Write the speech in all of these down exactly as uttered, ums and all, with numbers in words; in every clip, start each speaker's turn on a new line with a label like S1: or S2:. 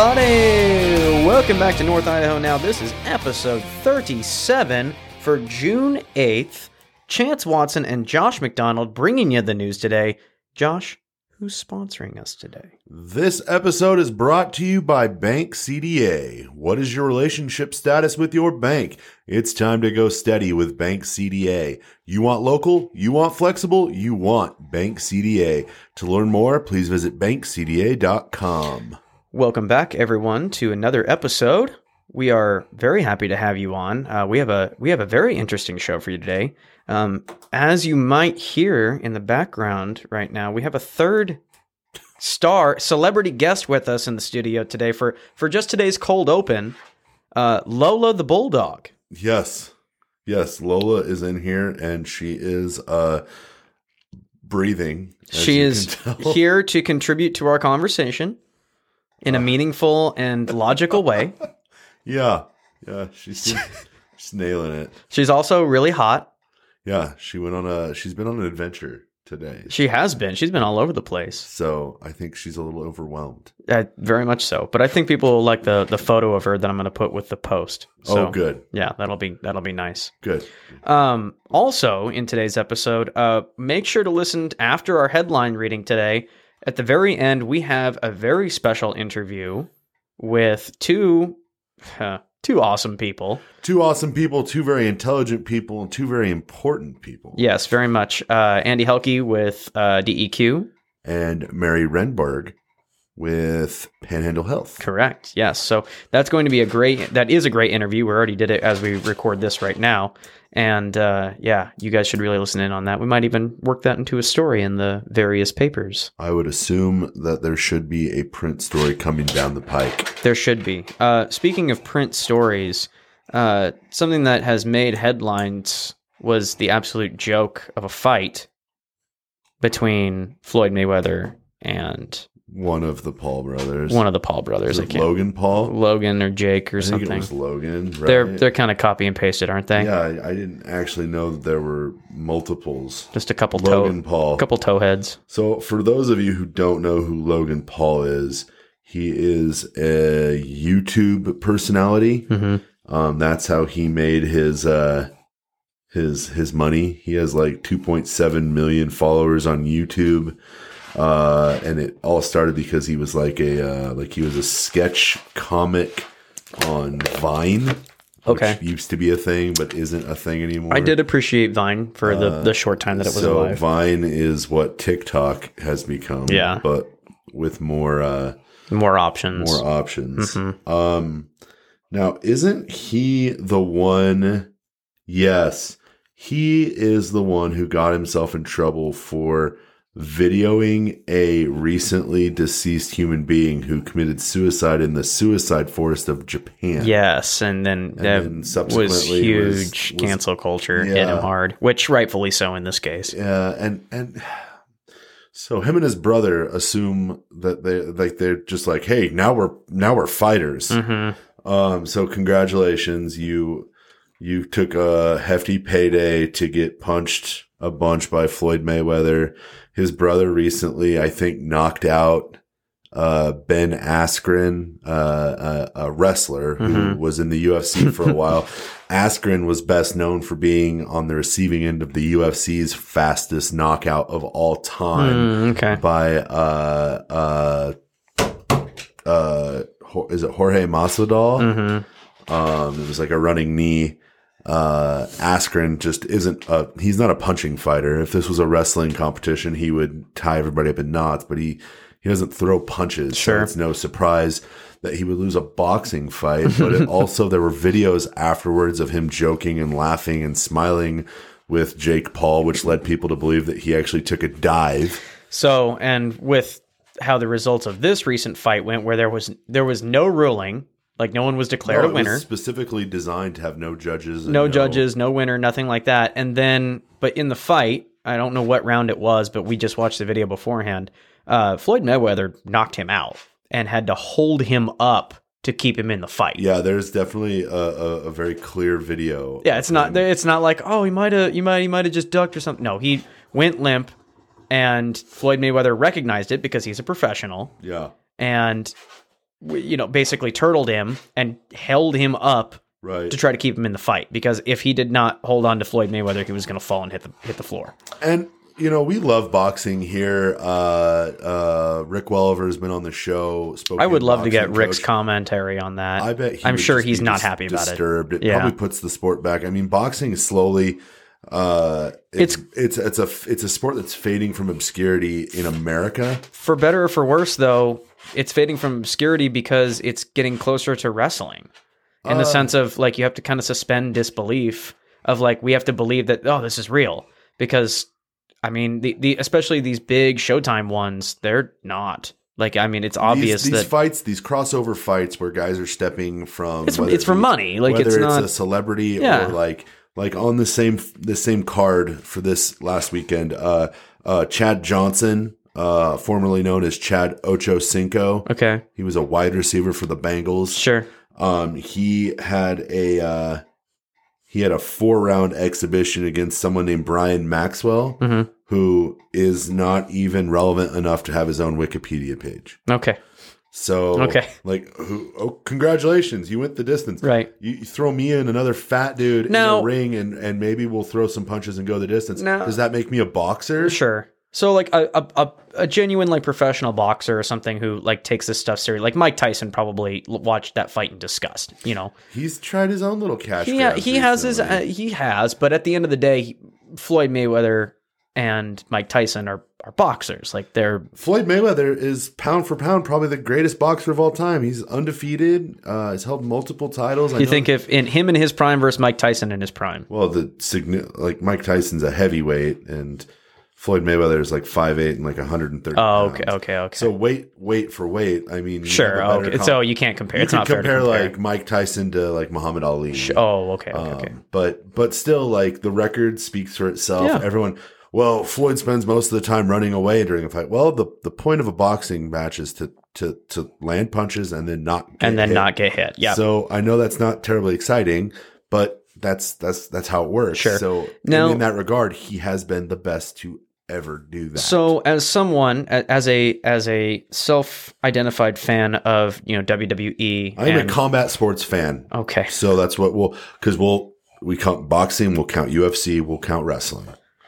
S1: everybody! Welcome back to North Idaho Now. This is episode thirty-seven for June eighth. Chance Watson and Josh McDonald bringing you the news today. Josh, who's sponsoring us today?
S2: This episode is brought to you by Bank C D A. What is your relationship status with your bank? It's time to go steady with Bank C D A. You want local? You want flexible? You want Bank C D A. To learn more, please visit bank c d a dot com.
S1: Welcome back, everyone, to another episode. We are very happy to have you on. Uh, we have a we have a very interesting show for you today. Um, as you might hear in the background right now, we have a third star celebrity guest with us in the studio today for for just today's cold open. Uh, Lola the Bulldog.
S2: Yes, yes, Lola is in here and she is uh, breathing.
S1: She is here to contribute to our conversation in a meaningful and logical way.
S2: Yeah, yeah, she's she's nailing it.
S1: She's also really hot.
S2: Yeah, she went on a. She's been on an adventure today.
S1: She has been. She's been all over the place.
S2: So I think she's a little overwhelmed.
S1: Uh, very much so. But I think people will like the the photo of her that I'm going to put with the post. So,
S2: oh, good.
S1: Yeah, that'll be that'll be nice.
S2: Good.
S1: Um. Also, in today's episode, uh, make sure to listen after our headline reading today. At the very end, we have a very special interview with two, uh, two awesome people.
S2: Two awesome people, two very intelligent people, and two very important people.
S1: Yes, very much. Uh, Andy Helke with uh, D E Q.
S2: And Mary Renberg with Panhandle Health.
S1: Correct. Yes. So that's going to be a great, that is a great interview. We already did it as we record this right now. And uh, yeah, you guys should really listen in on that. We might even work that into a story in the various papers.
S2: I would assume that there should be a print story coming down the pike.
S1: There should be. Uh, speaking of print stories, uh, something that has made headlines was the absolute joke of a fight between Floyd Mayweather and
S2: one of the Paul brothers.
S1: One of the Paul brothers. I can't,
S2: Logan Paul?
S1: Logan or Jake or
S2: I
S1: something.
S2: think it was Logan, right?
S1: They're they're kind of copy and pasted, aren't they?
S2: Yeah, I, I didn't actually know that there were multiples.
S1: Just a couple
S2: Logan
S1: toe,
S2: Paul.
S1: A couple toe heads.
S2: So for those of you who don't know who Logan Paul is, he is a YouTube personality.
S1: Mm-hmm.
S2: Um, that's how he made his uh, his his money. He has like two point seven million followers on YouTube. Uh, and it all started because he was like a, uh, like he was a sketch comic on Vine.
S1: Okay.
S2: Which used to be a thing, but isn't a thing anymore.
S1: I did appreciate Vine for the,
S2: uh,
S1: the short time that it was
S2: so
S1: alive.
S2: Vine is what TikTok has become.
S1: Yeah.
S2: But with more, uh,
S1: more options.
S2: more options.
S1: Mm-hmm.
S2: Um, now isn't he the one? Yes, he is the one who got himself in trouble for videoing a recently deceased human being who committed suicide in the suicide forest of Japan.
S1: Yes, and then
S2: and
S1: that
S2: then subsequently
S1: was huge
S2: was, was,
S1: cancel culture
S2: yeah.
S1: hit him hard, which rightfully so in this case.
S2: Yeah, and and so him and his brother assume that they like they're just like, hey, now we're now we're fighters.
S1: Mm-hmm.
S2: Um, so congratulations, you you took a hefty payday to get punched a bunch by Floyd Mayweather. His brother recently, I think, knocked out uh, Ben Askren, uh, a, a wrestler who
S1: Mm-hmm.
S2: was in the U F C for a while. Askren was best known for being on the receiving end of the U F C's fastest knockout of all time
S1: Mm, okay.
S2: by, uh, uh, uh, is it Jorge Masvidal?
S1: Mm-hmm.
S2: Um, it was like a running knee. Uh, Askren just isn't a, he's not a punching fighter. If this was a wrestling competition, he would tie everybody up in knots, but he, he doesn't throw punches.
S1: Sure.
S2: So it's no surprise that he would lose a boxing fight, but it also, there were videos afterwards of him joking and laughing and smiling with Jake Paul, which led people to believe that he actually took a dive.
S1: So, and with how the results of this recent fight went, where there was, there was no ruling, like no one was declared
S2: No,
S1: a winner.
S2: It was specifically designed to have no judges.
S1: No, no judges, no winner, nothing like that. And then, but in the fight, I don't know what round it was, but we just watched the video beforehand. Uh, Floyd Mayweather knocked him out and had to hold him up to keep him in the fight.
S2: Yeah, there's definitely a, a, a very clear video.
S1: Yeah, it's not. It's not like, oh, he might have, you might, he might have just ducked or something. No, he went limp, and Floyd Mayweather recognized it because he's a professional.
S2: Yeah,
S1: and you know, basically turtled him and held him up
S2: Right.
S1: to try to keep him in the fight, because if he did not hold on to Floyd Mayweather, he was going to fall and hit the hit the floor.
S2: And you know, we love boxing here. Uh, uh, Rick Welliver has been on the show.
S1: I would love to get
S2: coach.
S1: Rick's commentary on that.
S2: I bet he
S1: I'm
S2: would
S1: sure
S2: just
S1: he's
S2: be
S1: not
S2: dis-
S1: happy about
S2: disturbed.
S1: it.
S2: It
S1: Yeah.
S2: probably puts the sport back. I mean, boxing is slowly. Uh, it's, it's it's it's a it's a sport that's fading from obscurity in America.
S1: For better or for worse, though, it's fading from obscurity because it's getting closer to wrestling. In the
S2: Uh,
S1: sense of, like, you have to kind of suspend disbelief of, like, we have to believe that, oh, this is real. Because, I mean, the, the especially these big Showtime ones, they're not. Like, I mean, it's obvious
S2: these, these
S1: that
S2: fights, these crossover fights where guys are stepping from
S1: it's,
S2: whether
S1: it's for
S2: be-
S1: money. Like,
S2: whether
S1: it's
S2: it's,
S1: not
S2: a celebrity
S1: Yeah.
S2: or like like on the same the same card for this last weekend. Uh, uh, Chad Johnson, uh, formerly known as Chad Ocho Cinco.
S1: okay.
S2: He was a wide receiver for the Bengals.
S1: Sure.
S2: Um, he had a uh, he had a four round exhibition against someone named Brian Maxwell,
S1: Mm-hmm.
S2: who is not even relevant enough to have his own Wikipedia page.
S1: Okay.
S2: So,
S1: Okay.
S2: like, who, oh, congratulations, you went the distance.
S1: Right.
S2: You, you throw me and another fat dude
S1: Now-
S2: in a ring, and and maybe we'll throw some punches and go the distance.
S1: Now-
S2: Does that make me a boxer?
S1: Sure. So, like, a, a, a, a genuine, like, professional boxer or something who, like, takes this stuff seriously. Like, Mike Tyson probably l- watched that fight in disgust, you know?
S2: He's tried his own little cash
S1: He,
S2: grabs
S1: he has his, uh,
S2: recently.
S1: he has, but at the end of the day, he- Floyd Mayweather and Mike Tyson are, are boxers. Like, they're,
S2: Floyd Mayweather is pound for pound probably the greatest boxer of all time. He's undefeated. Uh, he's held multiple titles. I
S1: you
S2: know-
S1: think if in him in his prime versus Mike Tyson in his prime.
S2: Well, the signi- like Mike Tyson's a heavyweight, and Floyd Mayweather is like five eight and like one hundred thirty.
S1: Oh,
S2: pounds.
S1: okay, okay, okay.
S2: So weight, weight for weight. I mean, you
S1: sure.
S2: have a better
S1: Okay.
S2: comp-
S1: So you can't compare.
S2: you
S1: It's
S2: could
S1: not fair
S2: compare,
S1: to compare.
S2: like Mike Tyson to like Muhammad Ali.
S1: Sh- oh, okay, okay,
S2: Um,
S1: okay.
S2: But but still, like the record speaks for itself.
S1: Yeah.
S2: Everyone. Well, Floyd spends most of the time running away during a fight. Well, the, the point of a boxing match is to to to land punches and then not get
S1: And then
S2: hit.
S1: not get hit. Yeah.
S2: So I know that's not terribly exciting, but that's that's that's how it works.
S1: Sure.
S2: So
S1: Now-
S2: and in that regard, he has been the best to ever do that.
S1: So, as someone, a- as a as a self-identified fan of, you know, W W E,
S2: I'm
S1: and-
S2: a combat sports fan.
S1: okay,
S2: So that's what we'll because we'll we count boxing, we'll count U F C, we'll count wrestling.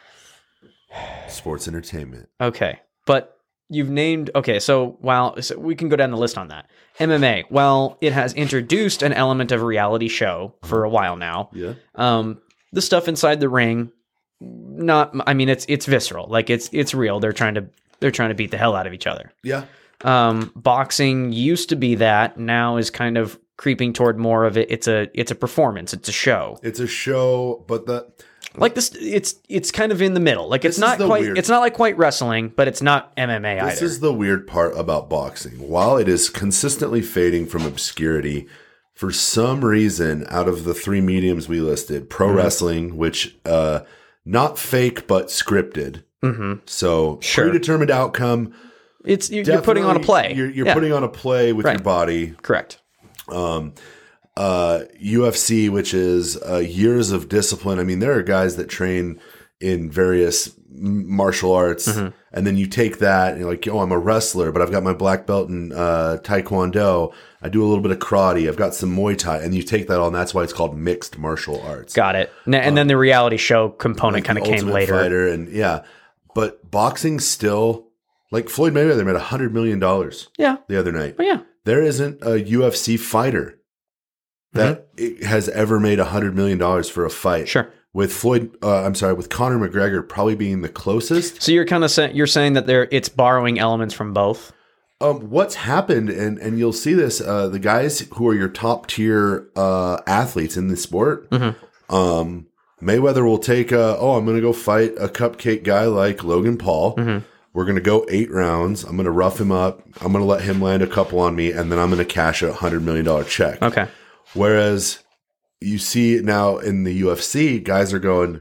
S2: Sports entertainment.
S1: okay, but you've named okay. So, while so we can go down the list on that, M M A. Well, it has introduced an element of reality show for a while now.
S2: Yeah.
S1: Um, the stuff inside the ring, not. I mean, it's it's visceral. Like it's it's real. They're trying to they're trying to beat the hell out of each other.
S2: Yeah.
S1: Um, boxing used to be that. Now is kind of creeping toward more of it. It's a it's a performance. It's a show.
S2: It's a show, but the
S1: Like this, it's it's kind of in the middle. Like it's
S2: This is
S1: not
S2: the
S1: quite
S2: weird-
S1: it's not like quite wrestling, but it's not M M A
S2: This
S1: either.
S2: is the weird part about boxing. While it is consistently fading from obscurity, for some reason, out of the three mediums we listed, pro
S1: Mm-hmm.
S2: wrestling, which uh, not fake but scripted,
S1: hmm
S2: so
S1: Sure.
S2: predetermined outcome.
S1: It's you're, you're putting on a
S2: Definitely,
S1: play.
S2: You're, you're
S1: Yeah,
S2: putting on a play with your
S1: Right.
S2: body.
S1: correct.
S2: Um, uh, U F C, which is uh, years of discipline. I mean, there are guys that train in various m- martial arts,
S1: Mm-hmm.
S2: and then you take that and you're like, oh, I'm a wrestler, but I've got my black belt in uh, Taekwondo. I do a little bit of karate. I've got some Muay Thai, and you take that all, and that's why it's called mixed martial arts.
S1: Got it. N- And then the reality show component
S2: Like
S1: kind of
S2: the
S1: came
S2: Ultimate
S1: later.
S2: Fighter, and yeah, but boxing still, like Floyd Mayweather made a hundred million dollars
S1: Yeah.
S2: the other night.
S1: Oh yeah.
S2: There isn't a U F C fighter that it has ever made a hundred million dollars for a fight.
S1: Mm-hmm. Sure.
S2: With Floyd, uh, I'm sorry, with Conor McGregor probably being the closest.
S1: So you're kind of saying you're saying that there it's borrowing elements from both.
S2: Um, what's happened, and and you'll see this, uh, the guys who are your top tier uh, athletes in the sport,
S1: Mm-hmm.
S2: um, Mayweather will take, a, oh, I'm going to go fight a cupcake guy like Logan Paul.
S1: Mm-hmm.
S2: We're going to go eight rounds. I'm going to rough him up. I'm going to let him land a couple on me, and then I'm going to cash a hundred million dollar check.
S1: Okay.
S2: Whereas you see now in the U F C, guys are going,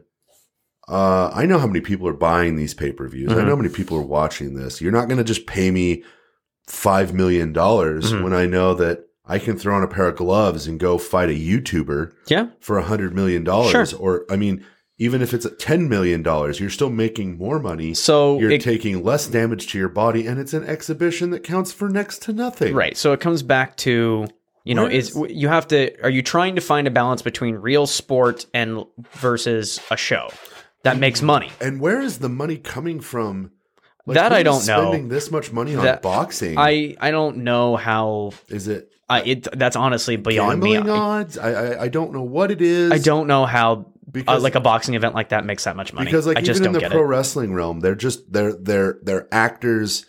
S2: uh, I know how many people are buying these pay-per-views. I
S1: Mhm.
S2: know how many people are watching this. You're not going to just pay me five million dollars
S1: Mhm.
S2: when I know that I can throw on a pair of gloves and go fight a YouTuber
S1: Yeah.
S2: for a hundred million dollars.
S1: Sure.
S2: Or, I mean, even if it's at ten million dollars, you're still making more money.
S1: So
S2: you're
S1: it,
S2: taking less damage to your body, and it's an exhibition that counts for next to nothing.
S1: right. So it comes back to, you know,
S2: Where
S1: is you have to, are you trying to find a balance between real sport and versus a show that makes money?
S2: And where is the money coming from? Like,
S1: That
S2: who
S1: I
S2: is
S1: don't know.
S2: Spending this much money on
S1: That-
S2: boxing.
S1: I, I don't know how,
S2: is it
S1: I, it, that's honestly beyond me.
S2: gambling
S1: I,
S2: odds? I, I I don't know what it is.
S1: I don't know how
S2: because
S1: uh, like a boxing event like that makes that much money.
S2: because like
S1: I just
S2: even in
S1: don't
S2: the
S1: get
S2: pro
S1: it.
S2: wrestling realm, they're just they're they're they're actors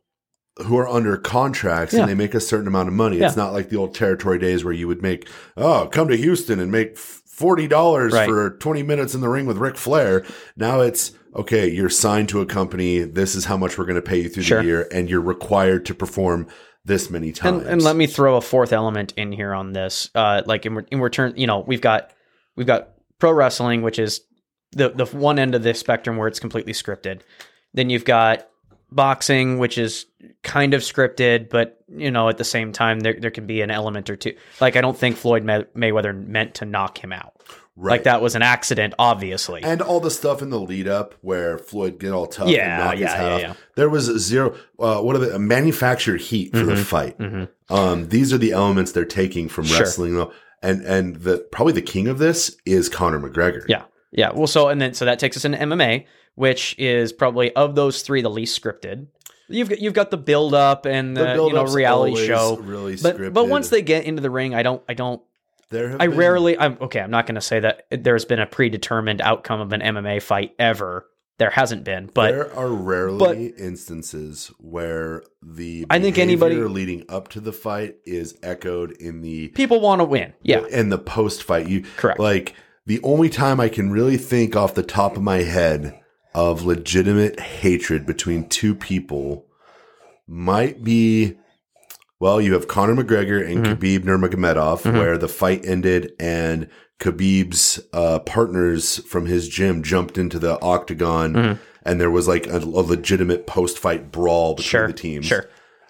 S2: who are under contracts
S1: Yeah.
S2: and they make a certain amount of money.
S1: Yeah.
S2: It's not like the old territory days where you would make oh come to Houston and make forty dollars
S1: Right.
S2: for twenty minutes in the ring with Ric Flair. Now it's okay. You're signed to a company. This is how much we're going to pay you through
S1: Sure.
S2: the year, and you're required to perform this many times.
S1: And, and let me throw a fourth element in here on this. Uh, like in, in return, you know, we've got we've got pro wrestling, which is the the one end of the spectrum where it's completely scripted. Then you've got boxing, which is kind of scripted, but you know, at the same time, there there can be an element or two. Like I don't think Floyd May- Mayweather meant to knock him out.
S2: Right.
S1: Like that was an accident, obviously.
S2: And all the stuff in the lead up where Floyd get all tough
S1: Yeah,
S2: and knock his
S1: yeah,
S2: head
S1: yeah,
S2: off.
S1: yeah.
S2: There was zero, uh, what are the, manufactured heat for the fight. Um, these are the elements they're taking from
S1: Sure.
S2: wrestling. though. And, and the, probably the king of this is Conor McGregor.
S1: Yeah. Yeah. Well, so, and then, so that takes us into M M A, which is probably of those three, the least scripted. You've got, you've got the build up and the,
S2: The
S1: you know,
S2: build-up's
S1: reality
S2: always
S1: show.
S2: really
S1: But,
S2: scripted.
S1: but once they get into the ring, I don't, I don't,
S2: There have
S1: I
S2: been-
S1: rarely, I'm okay. I'm not going to say that there's been a predetermined outcome of an M M A fight ever. There hasn't been, but
S2: there are rarely
S1: but-
S2: instances where the
S1: I think
S2: behavior
S1: anybody-
S2: leading up to the fight is echoed in the
S1: people want to win. Yeah.
S2: in the post fight. You
S1: Correct.
S2: Like the only time I can really think off the top of my head of legitimate hatred between two people might be, well, you have Conor McGregor and
S1: Mm-hmm.
S2: Khabib Nurmagomedov, where the fight ended and Khabib's uh, partners from his gym jumped into the octagon,
S1: Mm-hmm.
S2: and there was like a, a legitimate post-fight brawl between
S1: Sure.
S2: the teams.
S1: Sure.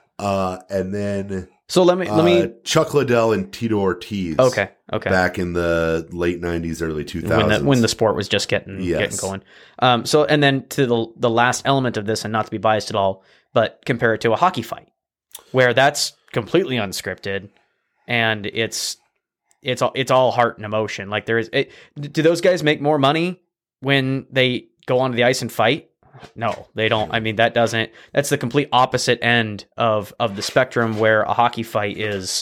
S2: Uh, and then
S1: So let me, let
S2: uh,
S1: me,
S2: Chuck Liddell and Tito Ortiz.
S1: okay. Okay.
S2: Back in the late nineties, early two
S1: when
S2: thousands.
S1: the when the sport was just getting
S2: Yes.
S1: getting going. Um, so and then to the the last element of this, and not to be biased at all, but compare it to a hockey fight, where that's completely unscripted, and it's it's all it's all heart and emotion. Like there is, it, do those guys make more money when they go onto the ice and fight? No, they don't. I mean, that doesn't. That's the complete opposite end of of the spectrum, where a hockey fight is.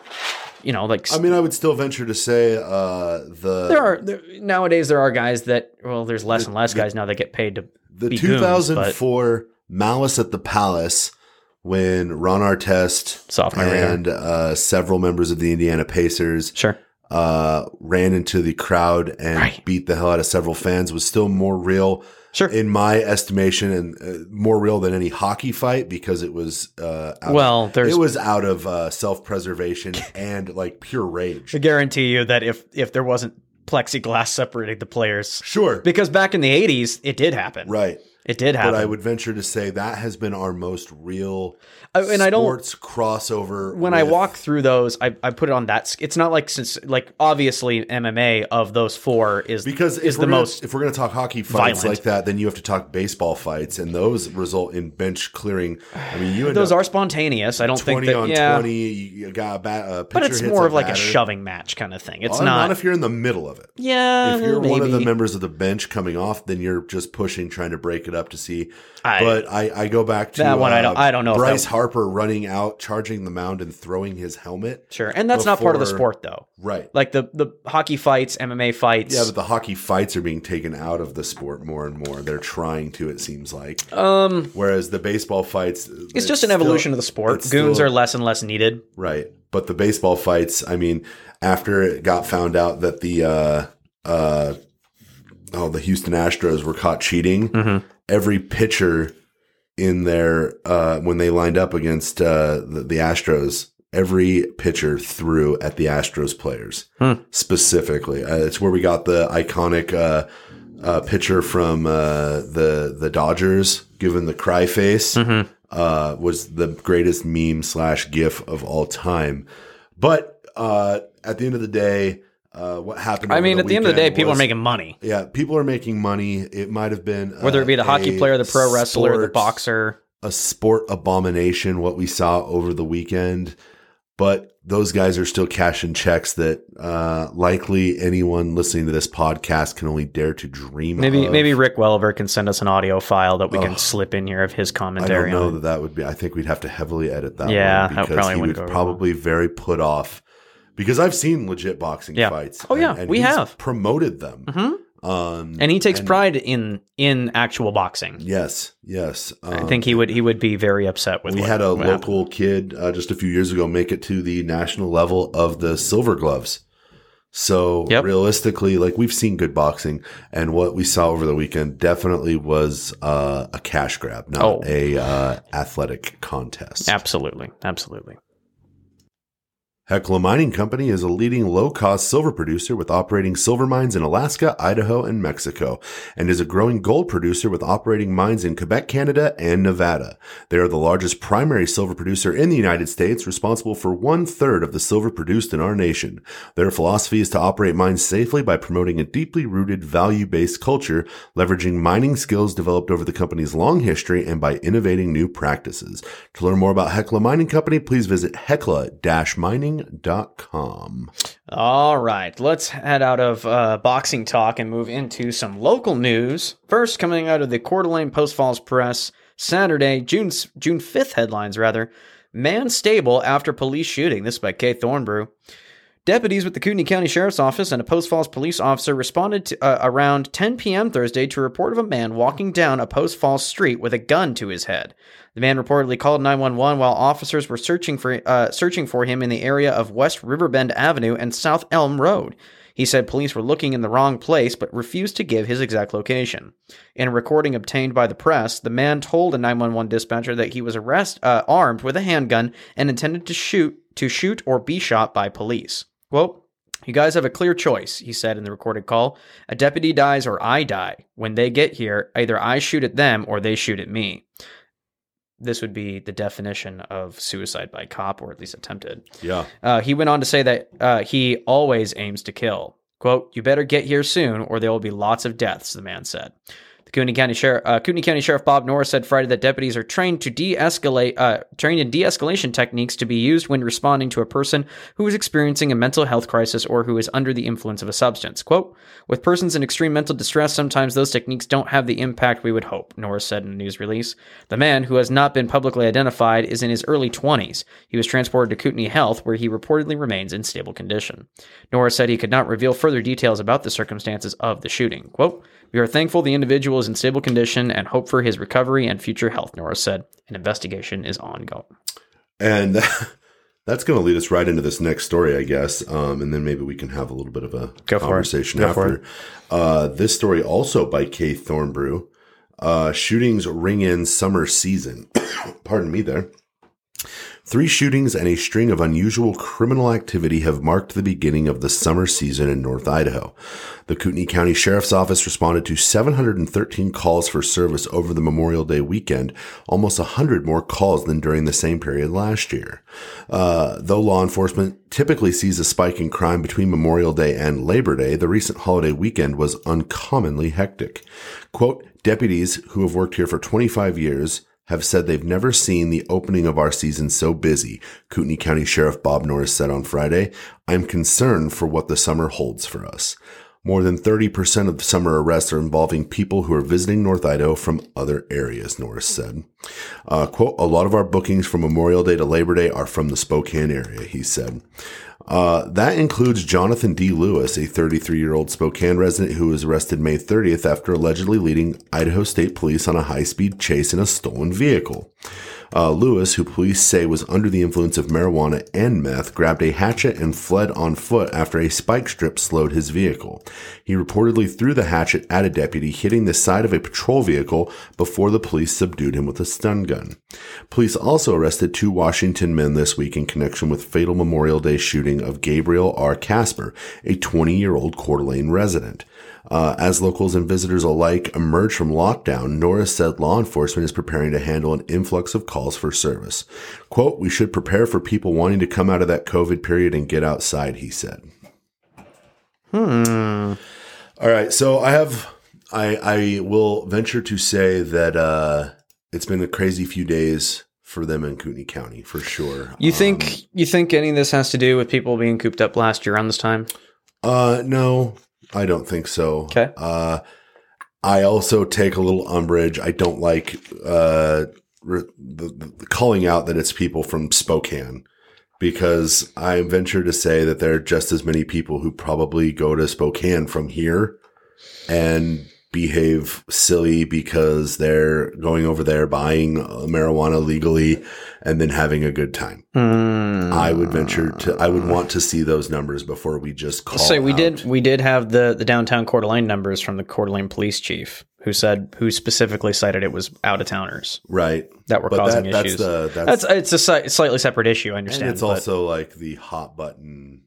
S1: You know, like
S2: I mean, I would still venture to say uh, the
S1: there are there, nowadays there are guys that well, there's less and less guys now that get paid to
S2: the
S1: be
S2: two
S1: goons,
S2: thousand four Malice at the Palace when Ron Artest
S1: It's off my radar.
S2: and uh, several members of the Indiana Pacers
S1: but sure,
S2: uh, ran into the crowd and
S1: Right.
S2: beat the hell out of several fans was still more real.
S1: sure.
S2: In my estimation, and uh, more real than any hockey fight because it was uh, out
S1: Well,
S2: of,
S1: there's-
S2: it was out of uh, self preservation and like pure rage.
S1: I guarantee you that if if there wasn't plexiglass separating the players,
S2: Sure,
S1: because back in the eighties it did happen.
S2: right.
S1: It did happen.
S2: But I would venture to say that has been our most real
S1: I- and I don't-
S2: sports crossover.
S1: when I
S2: with-
S1: walk through those, I, I put it on that. It's not like since like obviously M M A of those four is
S2: because
S1: is
S2: if
S1: the
S2: we're gonna,
S1: most
S2: if we're going to talk hockey fights
S1: violent.
S2: like that, then you have to talk baseball fights, and those result in bench clearing. I mean, you end
S1: those
S2: up
S1: are spontaneous. I don't think
S2: twenty
S1: that
S2: on
S1: yeah,
S2: twenty. You got a, bat, a
S1: but
S2: pitcher
S1: it's
S2: hits
S1: more of like a
S2: batter.
S1: shoving match kind of thing. It's
S2: Well,
S1: not.
S2: not if you're in the middle of it.
S1: yeah,
S2: If you're
S1: maybe.
S2: one of the members of the bench coming off, then you're just pushing, trying to break it up to see.
S1: I-
S2: but I, I go back to
S1: That one, I
S2: uh,
S1: don't- I don't know if
S2: Bryce
S1: that-
S2: Harper running out, charging the mound, and throwing his helmet.
S1: Sure, and that's not part of the
S2: before-
S1: sport though.
S2: Right.
S1: Like the the hockey fights, M M A fights.
S2: Yeah, but the hockey fights are being taken out of the sport more and more. They're trying to, it seems like.
S1: um,
S2: Whereas the baseball fights,
S1: it's just an evolution of the sport. Goons are less and less needed.
S2: right. But the baseball fights, I mean, after it got found out that the uh, uh, oh the Houston Astros were caught cheating,
S1: Mm-hmm.
S2: every pitcher in their uh, when they lined up against uh, the, the Astros, every pitcher threw at the Astros players
S1: Hmm.
S2: specifically. Uh, it's where we got the iconic uh, uh, pitcher from uh, the the Dodgers, given the cry face,
S1: Mm-hmm.
S2: uh, was the greatest meme slash gif of all time. But uh, at the end of the day, Uh, what happened?
S1: I mean,
S2: the
S1: at the end of the day, people
S2: was,
S1: are making money.
S2: Yeah, people are making money. It might have been
S1: whether
S2: uh,
S1: it be the hockey player, the pro wrestler,
S2: sport,
S1: the boxer,
S2: a sport abomination. What we saw over the weekend, but those guys are still cashing checks that uh, likely anyone listening to this podcast can only dare to dream.
S1: Maybe
S2: of.
S1: maybe Rick Welliver can send us an audio file that we
S2: oh,
S1: can slip in here of his
S2: I
S1: commentary.
S2: don't know
S1: on
S2: that that would be. I think we'd have to heavily edit that.
S1: Yeah,
S2: one
S1: that
S2: because
S1: probably
S2: he
S1: wouldn't
S2: would
S1: go
S2: probably very put off. Because I've seen legit boxing
S1: yeah.
S2: fights.
S1: Oh yeah,
S2: and, and
S1: we
S2: he's
S1: have
S2: promoted them.
S1: Mm-hmm.
S2: Um,
S1: and he takes
S2: and,
S1: pride in in actual boxing.
S2: Yes, yes. Um,
S1: I think he would he would be very upset with.
S2: We
S1: what,
S2: had a
S1: what
S2: local
S1: happened.
S2: kid uh, just a few years ago make it to the national level of the silver gloves. So
S1: yep.
S2: realistically, like we've seen good boxing, and what we saw over the weekend definitely was uh, a cash grab, not
S1: oh.
S2: a uh, athletic contest.
S1: Absolutely, absolutely.
S2: Hecla Mining Company is a leading low-cost silver producer with operating silver mines in Alaska, Idaho, and Mexico, and is a growing gold producer with operating mines in Quebec, Canada, and Nevada. They are the largest primary silver producer in the United States, responsible for one-third of the silver produced in our nation. Their philosophy is to operate mines safely by promoting a deeply rooted, value-based culture, leveraging mining skills developed over the company's long history, and by innovating new practices. To learn more about Hecla Mining Company, please visit hecla dash mining dot com.
S1: All right, let's head out of uh, boxing talk and move into some local news. First, coming out of the Coeur d'Alene Post Falls Press, Saturday, June June fifth headlines, rather. Man stable after police shooting. This is by Kay Thornbrew. Deputies with the Kootenai County Sheriff's Office and a Post Falls police officer responded to, uh, around ten p.m. Thursday to a report of a man walking down a Post Falls street with a gun to his head. The man reportedly called nine one one while officers were searching for uh, searching for him in the area of West Riverbend Avenue and South Elm Road. He said police were looking in the wrong place but refused to give his exact location. In a recording obtained by the press, the man told a nine one one dispatcher that he was arrest, uh, armed with a handgun and intended to shoot to shoot or be shot by police. Well, you guys have a clear choice, he said in the recorded call. A deputy dies or I die. When they get here, either I shoot at them or they shoot at me. This would be the definition of suicide by cop, or at least attempted. Yeah. Uh, he went on to say that uh, he always aims to kill. Quote, "You better get here soon or there will be lots of deaths," the man said. The Kootenai County Sheriff, uh, Kootenai County Sheriff Bob Norris said Friday that deputies are trained to de-escalate, uh, trained in de-escalation techniques to be used when responding to a person who is experiencing a mental health crisis or who is under the influence of a substance. Quote, "With persons in extreme mental distress, sometimes those techniques don't have the impact we would hope," Norris said in a news release. The man, who has not been publicly identified, is in his early twenties. He was transported to Kootenai Health, where he reportedly remains in stable condition. Norris said he could not reveal further details about the circumstances of the shooting. Quote, "We are thankful the individual is in stable condition and hope for his recovery and future health," Norris said. An investigation is ongoing.
S2: And that's going to lead us right into this next story, I guess. Um, and then maybe we can have a little bit of a
S1: Go
S2: conversation
S1: Go
S2: after. Uh, this story also by Kay Thornbrew. Uh, shootings ring in summer season. Pardon me there. Three shootings and a string of unusual criminal activity have marked the beginning of the summer season in North Idaho. The Kootenai County Sheriff's Office responded to seven hundred thirteen calls for service over the Memorial Day weekend, almost one hundred more calls than during the same period last year. Uh, though law enforcement typically sees a spike in crime between Memorial Day and Labor Day, the recent holiday weekend was uncommonly hectic. Quote, "Deputies who have worked here for twenty-five years have said they've never seen the opening of our season so busy," Kootenai County Sheriff Bob Norris said on Friday. "I'm concerned for what the summer holds for us." More than thirty percent of the summer arrests are involving people who are visiting North Idaho from other areas, Norris said. Uh, quote, "A lot of our bookings from Memorial Day to Labor Day are from the Spokane area," he said. Uh, that includes Jonathan D. Lewis, a thirty-three-year-old Spokane resident who was arrested May thirtieth after allegedly leading Idaho State Police on a high-speed chase in a stolen vehicle. Uh, Lewis, who police say was under the influence of marijuana and meth, grabbed a hatchet and fled on foot after a spike strip slowed his vehicle. He reportedly threw the hatchet at a deputy, hitting the side of a patrol vehicle before the police subdued him with a stun gun. Police also arrested two Washington men this week in connection with fatal Memorial Day shooting of Gabriel R. Casper, a twenty-year-old Coeur d'Alene resident. Uh, as locals and visitors alike emerge from lockdown, Norris said law enforcement is preparing to handle an influx of calls for service. Quote, "We should prepare for people wanting to come out of that COVID period and get outside," he said.
S1: Hmm.
S2: All right. So I have, I, I will venture to say that uh, it's been a crazy few days for them in Kootenai County, for sure.
S1: You think
S2: Um,
S1: you think any of this has to do with people being cooped up last year around this time?
S2: Uh, no, I don't think so.
S1: Okay.
S2: Uh, I also take a little umbrage. I don't like uh, re- the, the calling out that it's people from Spokane, because I venture to say that there are just as many people who probably go to Spokane from here and behave silly because they're going over there buying marijuana legally and then having a good time.
S1: Hmm.
S2: I would venture to, I would want to see those numbers before we just call
S1: So we
S2: out.
S1: did we did have the the downtown Coeur d'Alene numbers from the Coeur d'Alene police chief, who said who specifically cited it was out of towners
S2: Right.
S1: that were
S2: But
S1: causing
S2: that, that's
S1: issues.
S2: the, that's,
S1: That's it's a si- slightly separate issue. I
S2: and
S1: understand.
S2: it's
S1: but-
S2: also like the hot button.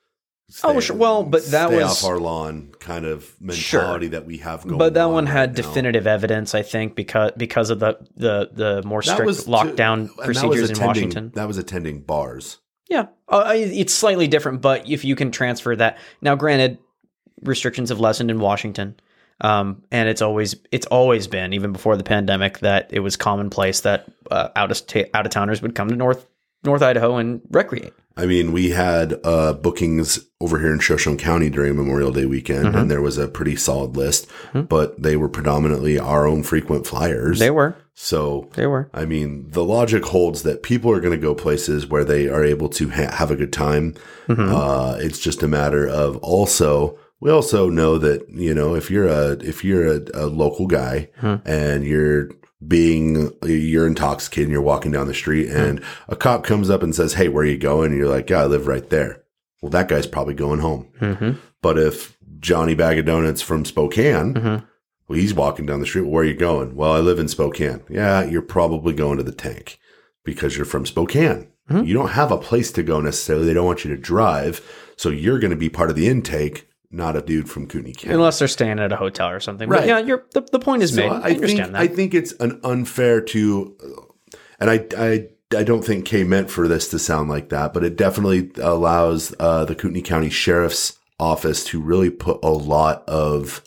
S1: Oh, sure. Well, but that
S2: stay
S1: was-
S2: off our lawn kind of mentality that we have going.
S1: But that
S2: on
S1: one had
S2: right now.
S1: definitive evidence, I think, because because of the the, the more
S2: That
S1: strict
S2: was to-
S1: lockdown
S2: and that was
S1: procedures in
S2: attending-
S1: Washington.
S2: That was attending bars.
S1: Yeah, uh, I- it's slightly different, but if you can transfer that now, granted, restrictions have lessened in Washington, um, and it's always it's always been, even before the pandemic, that it was commonplace that uh, out of sta- out of towners would come to North North Idaho and recreate.
S2: I mean, we had uh, bookings over here in Shoshone County during Memorial Day weekend,
S1: Mm-hmm.
S2: and there was a pretty solid list,
S1: Mhm.
S2: but they were predominantly our own frequent flyers.
S1: They were,
S2: So,
S1: they were.
S2: I mean, the logic holds that people are going to go places where they are able to ha- have a good time.
S1: Mhm.
S2: Uh, it's just a matter of also, we also know that, you know, if you're a, if you're a, a local guy
S1: Mhm.
S2: and you're being, you're intoxicated and you're walking down the street and a cop comes up and says, "Hey, where are you going?" And you're like, "Yeah, I live right there." Well, that guy's probably going home.
S1: Mhm.
S2: But if Johnny Bag of Donuts from Spokane,
S1: Mhm.
S2: well, he's walking down the street. Where are you going? Well, I live in Spokane. Yeah, you're probably going to the tank because you're from Spokane.
S1: Mhm.
S2: You don't have a place to go necessarily. They don't want you to drive. So you're going to be part of the intake, not a dude from Kootenai County.
S1: Unless they're staying at a hotel or something. But
S2: Right.
S1: yeah, you're, the, the point is
S2: So
S1: made. I, understand
S2: think, I
S1: that.
S2: think it's an unfair to, and I, I, I don't think Kay meant for this to sound like that, but it definitely allows uh, the Kootenai County Sheriff's Office to really put a lot of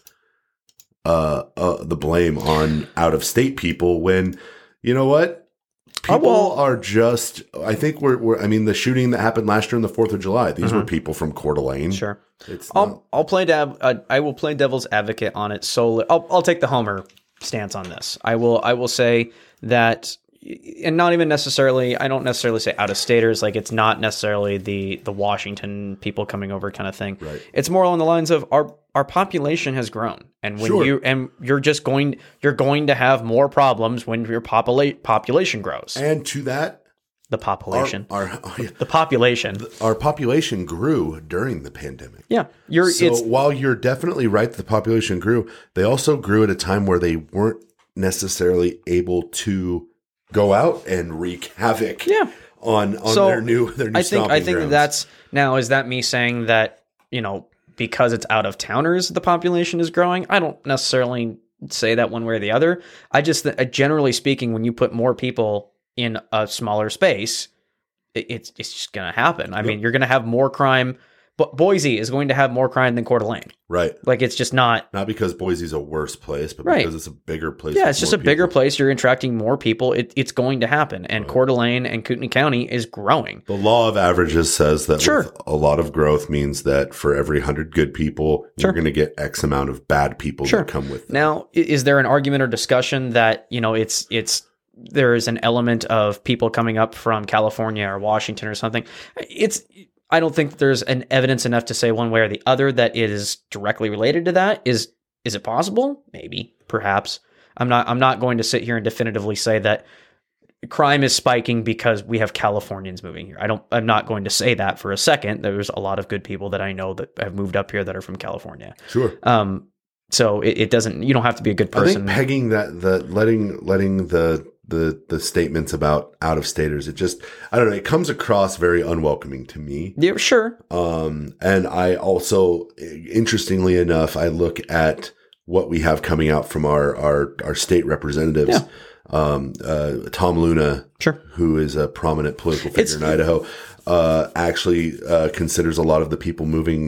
S2: uh, uh, the blame on out of state people when, you know what? People
S1: well-
S2: are just, I think we're, we're, I mean, the shooting that happened last year on the fourth of July, these were people from Coeur d'Alene.
S1: Sure.
S2: It's not,
S1: I'll, I'll play dev, uh, I will play devil's advocate on it solely. I'll, I'll take the Homer stance on this. I will I will say that, and not even necessarily, I don't necessarily say out of staters, like it's not necessarily the the Washington people coming over kind of thing.
S2: Right.
S1: It's more along the lines of our our population has grown, and when
S2: Sure.
S1: you and you're just going you're going to have more problems when your popula- population grows.
S2: and to that,
S1: The population,
S2: our, our, oh, yeah,
S1: the population.
S2: our population grew during the pandemic.
S1: Yeah, you're.
S2: So
S1: it's
S2: while you're definitely right that the population grew, they also grew at a time where they weren't necessarily able to go out and wreak havoc
S1: Yeah.
S2: on, on
S1: So,
S2: their new their new
S1: I think I
S2: stomping
S1: think
S2: grounds.
S1: that's now is that me saying that, you know, because it's out of towners the population is growing? I don't necessarily say that one way or the other. I just th- generally speaking, when you put more people in a smaller space, it, it's it's just going to happen. I mean, you're going to have more crime, but Boise is going to have more crime than Coeur d'Alene.
S2: right.
S1: Like it's just not.
S2: Not because Boise's a worse place, but
S1: Right.
S2: because it's a bigger place.
S1: Yeah,
S2: with
S1: it's just a
S2: more
S1: bigger
S2: people.
S1: place. You're attracting more people. It, it's going to happen, and Coeur d'Alene and Kootenai County is growing.
S2: The law of averages says that
S1: Sure.
S2: with a lot of growth means that for every hundred good people,
S1: Sure.
S2: you're going to get X amount of bad people
S1: Sure.
S2: that come with them.
S1: Now, i- is there an argument or discussion that, you know, it's it's there is an element of people coming up from California or Washington or something? It's I don't think there's an evidence enough to say one way or the other that it is directly related to that. Is is it possible? Maybe, perhaps. I'm not I'm not going to sit here and definitively say that crime is spiking because we have Californians moving here. I don't I'm not going to say that for a second. There's a lot of good people that I know that have moved up here that are from California.
S2: Sure.
S1: Um, so it, it doesn't. You don't have to be a good
S2: I
S1: person.
S2: think pegging that, the letting letting the the the statements about out of staters, it just I don't know. It comes across very unwelcoming to me.
S1: Yeah, sure.
S2: Um, and I also, interestingly enough, I look at what we have coming out from our our our state representatives.
S1: Yeah.
S2: Um, uh, Tom Luna,
S1: Sure.
S2: who is a prominent political figure
S1: It's-
S2: in Idaho, uh, actually uh, considers a lot of the people moving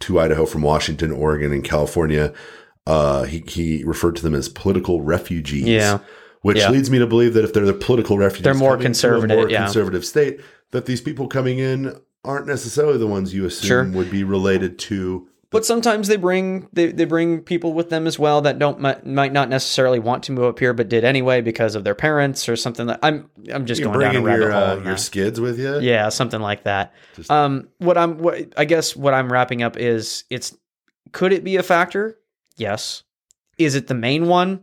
S2: to Idaho from Washington, Oregon, and California. Uh, he, he referred to them as political refugees.
S1: Yeah.
S2: Which
S1: yeah.
S2: leads me to believe that if they're the political refugees,
S1: they're more
S2: coming
S1: conservative,
S2: to a more
S1: yeah.
S2: conservative state, that these people coming in aren't necessarily the ones you assume
S1: Sure.
S2: would be related to.
S1: But sometimes they bring they, they bring people with them as well that don't might, might not necessarily want to move up here, but did anyway because of their parents or something. That I'm I'm just
S2: You're
S1: going down a
S2: bringing
S1: rabbit
S2: your,
S1: hole.
S2: uh,
S1: in
S2: your
S1: that.
S2: skids with you.
S1: Yeah, something like that.
S2: Just-
S1: um, what I'm what I guess what I'm wrapping up is it's could it be a factor? Yes. Is it the main one?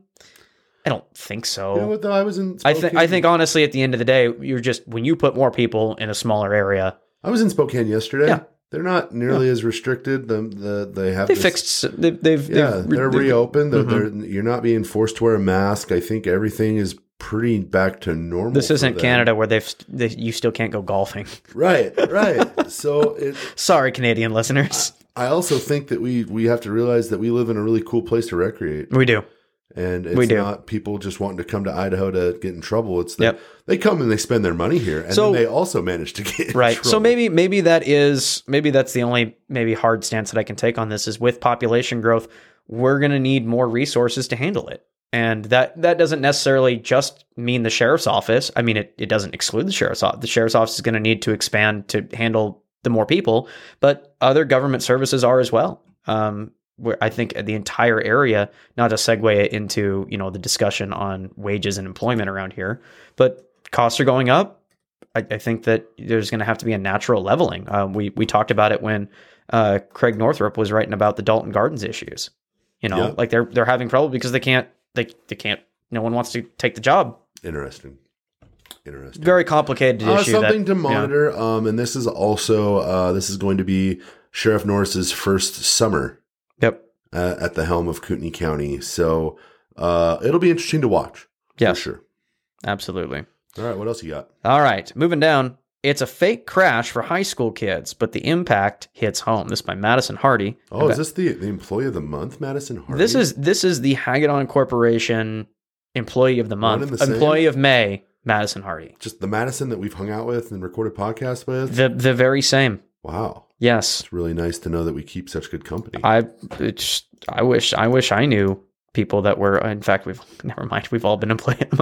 S1: I don't think so.
S2: You know what though? I was in.
S1: I
S2: Spokane.
S1: think I think honestly, at the end of the day, you're just when you put more people in a smaller area.
S2: I was in Spokane yesterday.
S1: Yeah.
S2: They're not nearly as restricted. The, the they have
S1: They
S2: this-
S1: fixed. They, they've
S2: Yeah,
S1: they've,
S2: they're
S1: they've-
S2: reopened. They're,
S1: Mhm.
S2: they're, you're not being forced to wear a mask. I think everything is pretty back to normal.
S1: This
S2: for
S1: isn't
S2: them.
S1: Canada where they've they, you still can't go golfing.
S2: Right, right. So it,
S1: Sorry, Canadian listeners.
S2: I also think that we we have to realize that we live in a really cool place to recreate.
S1: We do.
S2: And it's
S1: We do.
S2: not people just wanting to come to Idaho to get in trouble. It's that
S1: Yep.
S2: they come and they spend their money here, and
S1: So-
S2: then they also manage to get in
S1: Right.
S2: trouble.
S1: So maybe maybe that is maybe that's the only maybe hard stance that I can take on this is with population growth, we're going to need more resources to handle it. And that that doesn't necessarily just mean the sheriff's office. I mean, it, it doesn't exclude the sheriff's office. The sheriff's office is going to need to expand to handle the more people, but other government services are as well. Um, where I think the entire area, not to segue it into, you know, the discussion on wages and employment around here, but costs are going up. I, I think that there's going to have to be a natural leveling. Uh, we we talked about it when uh, Craig Northrup was writing about the Dalton Gardens issues. You know,
S2: Yeah.
S1: like they're they're having trouble because they can't they they can't. No one wants to take the job.
S2: Interesting. Interesting.
S1: Very complicated
S2: Uh,
S1: issue.
S2: something
S1: that,
S2: to monitor. Um, and this is also uh, this is going to be Sheriff Norris's first summer
S1: Yep.
S2: uh, at the helm of Kootenai County. So uh, it'll be interesting to watch.
S1: Yeah.
S2: For sure.
S1: Absolutely.
S2: All right. What else you got?
S1: All right, moving down. It's a fake crash for high school kids, but the impact hits home. This is by Madison Hardy.
S2: Oh, is this the, the employee of the month, Madison Hardy?
S1: This is this is the Hagedon Corporation employee of the
S2: One
S1: month,
S2: and the same?
S1: employee of May, Madison Hardy.
S2: just the Madison that we've hung out with and recorded podcasts with.
S1: The the very same.
S2: Wow.
S1: Yes,
S2: It's really nice to know that we keep such good company.
S1: I it's, I wish I wish I knew people that were. In fact, we've never mind. We've all been employee of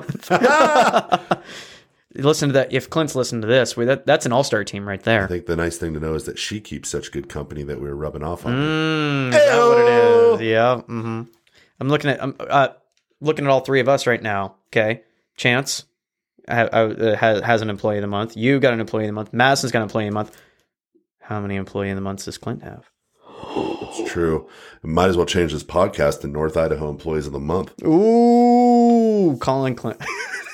S1: the month. Listen to that. If Clint's listened to this, we, that that's an all-star team right
S2: I
S1: there.
S2: think the nice thing to know is that she keeps such good company that we're rubbing off on. her.
S1: Mm, is that what it is? Yeah. Mm-hmm. I'm looking at I'm uh, looking at all three of us right now. Okay, Chance ha- uh, has has an employee of the month. You got an employee of the month. Madison's got an employee of the month. How many employee of the months does Clint have?
S2: It's true. Might as well change this podcast to North Idaho Employees of the Month.
S1: Ooh, Colin Clint.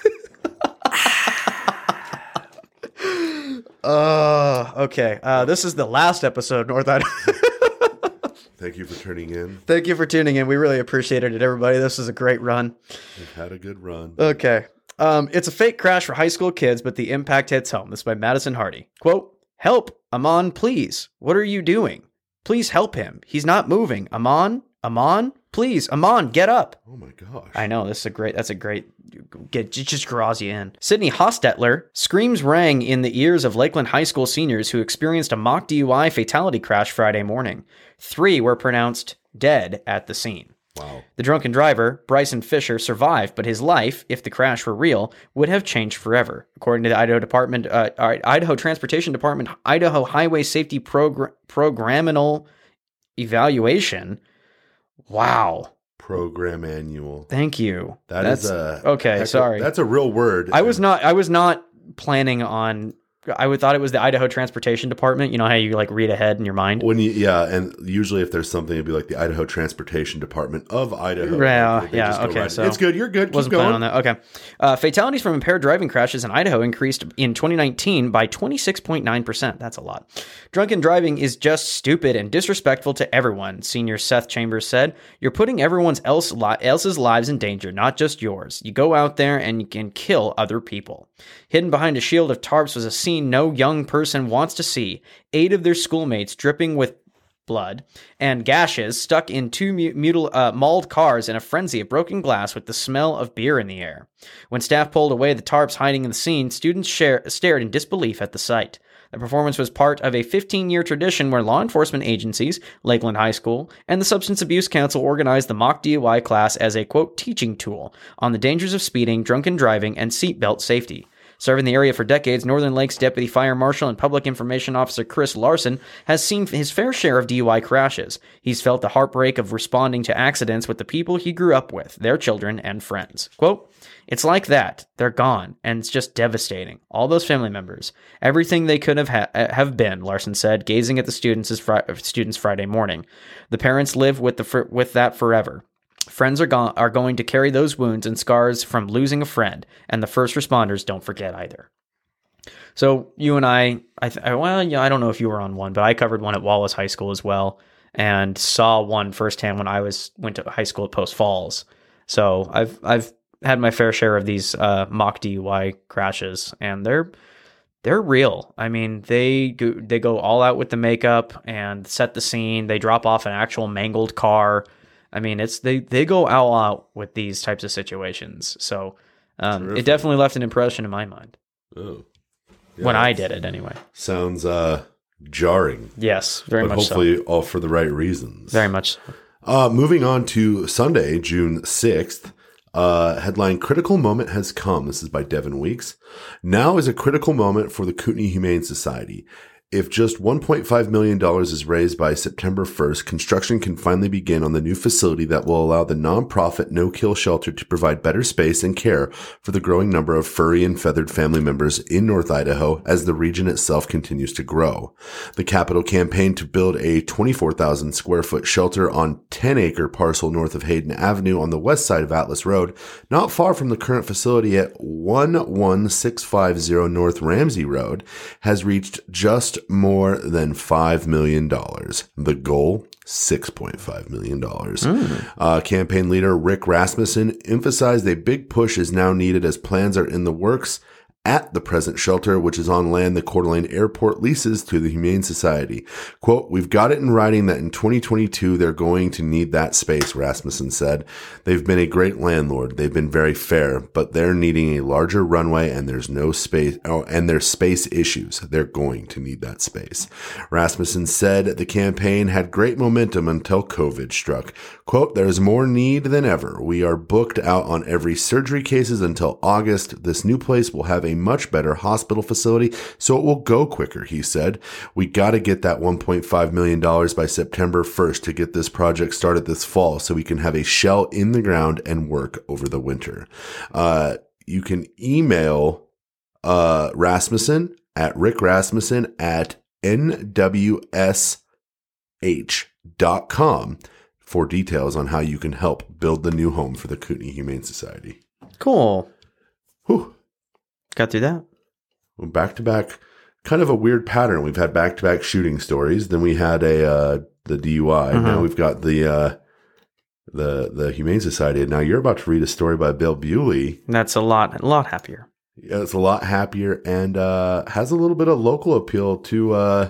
S1: uh, okay. Uh, this is the last episode, North Idaho.
S2: Thank you for tuning in.
S1: Thank you for tuning in. We really appreciated it, everybody. This is a great run.
S2: We've had a good run.
S1: Okay. Um, it's a fake crash for high school kids, but the impact hits home. This is by Madison Hardy. Quote, "Help, Amon, please. What are you doing? Please help him. He's not moving. Amon, Amon, please. Amon, get up."
S2: Oh my gosh.
S1: I know, this is a great, that's a great, get, it just draws you in. Sydney Hostetler, screams rang in the ears of Lakeland High School seniors who experienced a mock D U I fatality crash Friday morning. Three were pronounced dead at the scene.
S2: Wow.
S1: The drunken driver, Bryson Fisher, survived, but his life, if the crash were real, would have changed forever. According to the Idaho Department, uh, Idaho Transportation Department, Idaho Highway Safety Progr- Programmal Evaluation. Wow.
S2: Program annual.
S1: Thank you.
S2: That
S1: that's
S2: is a
S1: okay.
S2: heck-
S1: Sorry,
S2: That's a real word.
S1: I was not. I was not planning on. I would thought it was the Idaho Transportation Department. You know how you like read ahead in your mind.
S2: When you, yeah, and usually if there's something, it'd be like the Idaho Transportation Department of Idaho.
S1: Yeah,
S2: Like, they
S1: yeah,
S2: just go
S1: okay,
S2: right-
S1: so-
S2: it's good. You're good. Keep
S1: Wasn't
S2: going.
S1: planning on that. Okay. Uh, fatalities from impaired driving crashes in Idaho increased in twenty nineteen by twenty-six point nine percent. That's a lot. Drunken driving is just stupid and disrespectful to everyone, Senior Seth Chambers said. You're putting everyone else li- else's lives in danger, not just yours. You go out there and you can kill other people. Hidden behind a shield of tarps was a scene no young person wants to see. Eight of their schoolmates dripping with blood and gashes stuck in two mu- mutil- uh, mauled cars in a frenzy of broken glass with the smell of beer in the air. When staff pulled away the tarps hiding in the scene, students share- stared in disbelief at the sight. The performance was part of a fifteen-year tradition where law enforcement agencies, Lakeland High School, and the Substance Abuse Council organized the mock D U I class as a, quote, teaching tool on the dangers of speeding, drunken driving, and seatbelt safety. Serving the area for decades, Northern Lakes Deputy Fire Marshal and Public Information Officer Chris Larson has seen his fair share of D U I crashes. He's felt the heartbreak of responding to accidents with the people he grew up with, their children and friends. Quote, it's like that. They're gone, and it's just devastating. All those family members. Everything they could have ha- have been, Larson said, gazing at the students' fri- students Friday morning. The parents live with the fr- with that forever. Friends are, go- are going to carry those wounds and scars from losing a friend, and the first responders don't forget either. So you and I, I th- well, yeah, I don't know if you were on one, but I covered one at Wallace High School as well, and saw one firsthand when I was went to high school at Post Falls. So I've I've had my fair share of these uh, mock D U I crashes, and they're they're real. I mean, they go, they go all out with the makeup and set the scene. They drop off an actual mangled car. I mean, it's they, they go all out with these types of situations. So um, it definitely left an impression in my mind.
S2: Oh, yeah,
S1: when I did it, anyway.
S2: Sounds uh, jarring.
S1: Yes, very
S2: but
S1: much
S2: hopefully
S1: so.
S2: all for the right reasons.
S1: Very much so.
S2: Uh, moving on to Sunday, June sixth. Uh, headline, Critical Moment Has Come. This is by Devin Weeks. Now is a critical moment for the Kootenai Humane Society. If just one point five million dollars is raised by September first, construction can finally begin on the new facility that will allow the nonprofit no-kill shelter to provide better space and care for the growing number of furry and feathered family members in North Idaho as the region itself continues to grow. The capital campaign to build a twenty-four thousand square foot shelter on ten acre parcel north of Hayden Avenue on the west side of Atlas Road, not far from the current facility at one one six five zero North Ramsey Road, has reached just more than five million dollars. The goal, six point five million dollars. Mm. Uh, campaign leader Rick Rasmussen emphasized a big push is now needed as plans are in the works at the present shelter, which is on land the Coeur d'Alene Airport leases to the Humane Society. Quote, we've got it in writing that in twenty twenty-two, they're going to need that space, Rasmussen said. They've been a great landlord. They've been very fair, but they're needing a larger runway and there's no space, oh, and there's space issues. They're going to need that space. Rasmussen said the campaign had great momentum until COVID struck. Quote, there's more need than ever. We are booked out on every surgery cases until August. This new place will have a much better hospital facility, so it will go quicker, he said. We got to get that one point five million dollars by September first to get this project started this fall so we can have a shell in the ground and work over the winter. Uh, you can email uh, Rasmussen at Rick Rasmussen at N W S H dot com for details on how you can help build the new home for the Kootenai Humane Society.
S1: Cool.
S2: Whew.
S1: Got through that.
S2: Well, back to back, kind of a weird pattern. We've had back to back shooting stories. Then we had a uh, the D U I. Mm-hmm. Now we've got the uh, the the Humane Society. Now you're about to read a story by Bill Bewley.
S1: That's a lot a lot happier.
S2: Yeah, it's a lot happier and uh, has a little bit of local appeal to uh,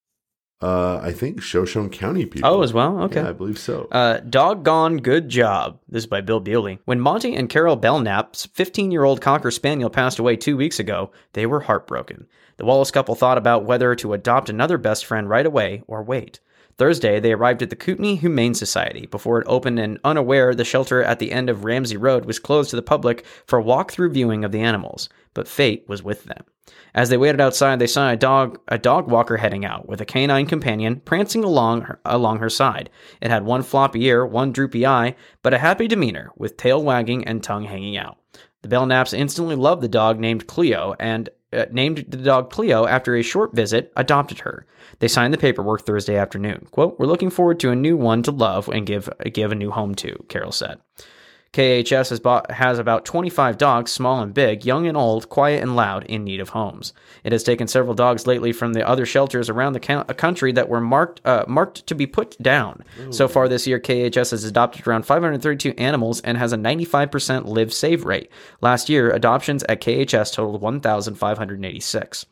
S2: uh, I think Shoshone County people.
S1: Oh, as well? Okay.
S2: Yeah, I believe so.
S1: Uh, doggone good job. This is by Bill Bewley. When Monty and Carol Belknap's fifteen-year-old Cocker Spaniel passed away two weeks ago, they were heartbroken. The Wallace couple thought about whether to adopt another best friend right away or wait. Thursday, they arrived at the Kootenai Humane Society. Before it opened and unaware, the shelter at the end of Ramsey Road was closed to the public for walk-through viewing of the animals, but fate was with them. As they waited outside, they saw a dog a dog walker heading out, with a canine companion prancing along her, along her side. It had one floppy ear, one droopy eye, but a happy demeanor, with tail wagging and tongue hanging out. The Belknaps instantly loved the dog named Cleo, and uh, named the dog Cleo after a short visit, adopted her. They signed the paperwork Thursday afternoon. Quote, we're looking forward to a new one to love and give give a new home to, Carol said. K H S has, bought, has about twenty-five dogs, small and big, young and old, quiet and loud, in need of homes. It has taken several dogs lately from the other shelters around the country that were marked uh, marked to be put down. Ooh. So far this year, K H S has adopted around five hundred thirty-two animals and has a ninety-five percent live-save rate. Last year, adoptions at K H S totaled one thousand five hundred eighty-six.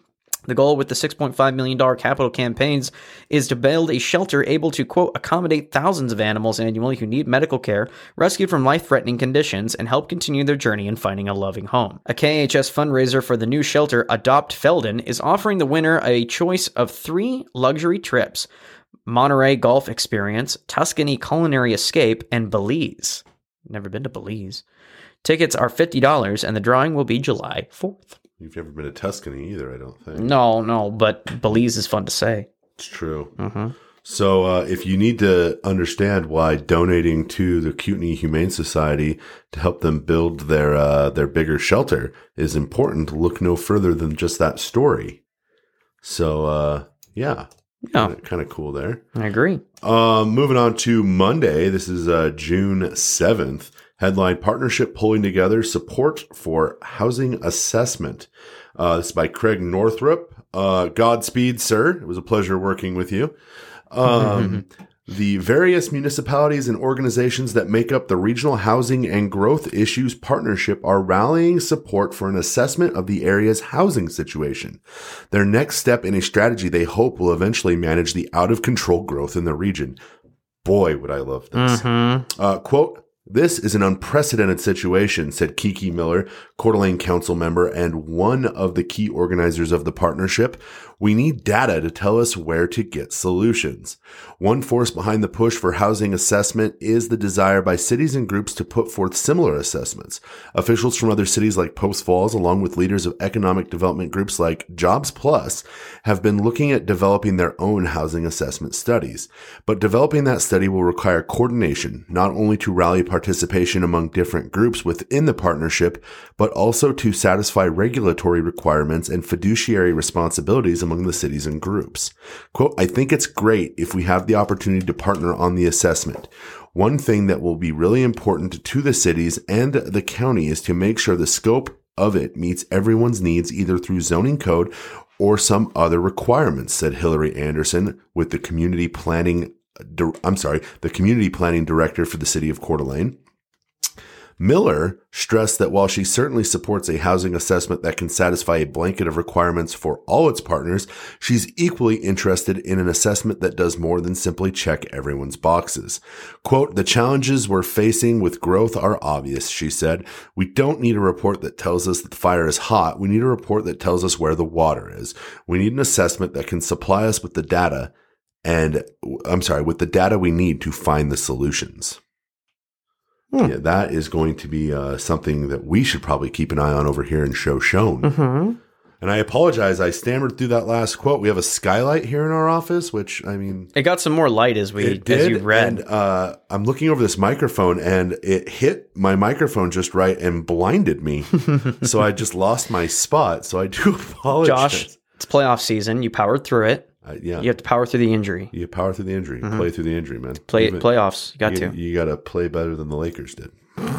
S1: The goal with the six point five million dollars capital campaigns is to build a shelter able to, quote, accommodate thousands of animals annually who need medical care, rescued from life-threatening conditions, and help continue their journey in finding a loving home. A K H S fundraiser for the new shelter, Adopt Felden, is offering the winner a choice of three luxury trips: Monterey Golf Experience, Tuscany Culinary Escape, and Belize. Never been to Belize. Tickets are fifty dollars, and the drawing will be July fourth.
S2: You've never been to Tuscany either, I don't think.
S1: No, no, but Belize is fun to say.
S2: It's true.
S1: Mm-hmm.
S2: So uh, if you need to understand why donating to the Kootenai Humane Society to help them build their uh, their bigger shelter is important, look no further than just that story. So, uh, yeah.
S1: Yeah.
S2: Kind of cool there.
S1: I agree.
S2: Um, moving on to Monday. This is uh, June seventh. Headline: Partnership Pulling Together Support for Housing Assessment. Uh, this is by Craig Northrup. Uh, Godspeed, sir. It was a pleasure working with you. Um, the various municipalities and organizations that make up the Regional Housing and Growth Issues Partnership are rallying support for an assessment of the area's housing situation. Their next step in a strategy they hope will eventually manage the out-of-control growth in the region. Boy, would I love this.
S1: Mm-hmm.
S2: Uh, quote, "This is an unprecedented situation," said Kiki Miller, Coeur d'Alene council member and one of the key organizers of the partnership. "We need data to tell us where to get solutions. One force behind the push for housing assessment is the desire by cities and groups to put forth similar assessments. Officials from other cities like Post Falls, along with leaders of economic development groups like Jobs Plus, have been looking at developing their own housing assessment studies. But developing that study will require coordination, not only to rally participation among different groups within the partnership, but also to satisfy regulatory requirements and fiduciary responsibilities among the cities and groups. Quote, "I think it's great if we have the opportunity to partner on the assessment. One thing that will be really important to the cities and the county is to make sure the scope of it meets everyone's needs either through zoning code or some other requirements," said Hillary Anderson with the community planning, I'm sorry, the community planning director for the city of Coeur d'Alene. Miller stressed that while she certainly supports a housing assessment that can satisfy a blanket of requirements for all its partners, she's equally interested in an assessment that does more than simply check everyone's boxes. Quote, "The challenges we're facing with growth are obvious," she said. "We don't need a report that tells us that the fire is hot. We need a report that tells us where the water is. We need an assessment that can supply us with the data and, I'm sorry, with the data we need to find the solutions." Hmm. Yeah, that is going to be uh, something that we should probably keep an eye on over here in Show Shown.
S1: Mm-hmm.
S2: And I apologize, I stammered through that last quote. We have a skylight here in our office, which, I mean...
S1: It got some more light as we
S2: it did,
S1: as you read.
S2: And uh, I'm looking over this microphone, and it hit my microphone just right and blinded me. So I just lost my spot. So I do apologize.
S1: Josh, it's playoff season. You powered through it.
S2: Uh, yeah,
S1: you have to power through the injury.
S2: You power through the injury. Mm-hmm. Play through the injury, man.
S1: Play
S2: Even,
S1: playoffs. You got
S2: you,
S1: to.
S2: You got to play better than the Lakers did,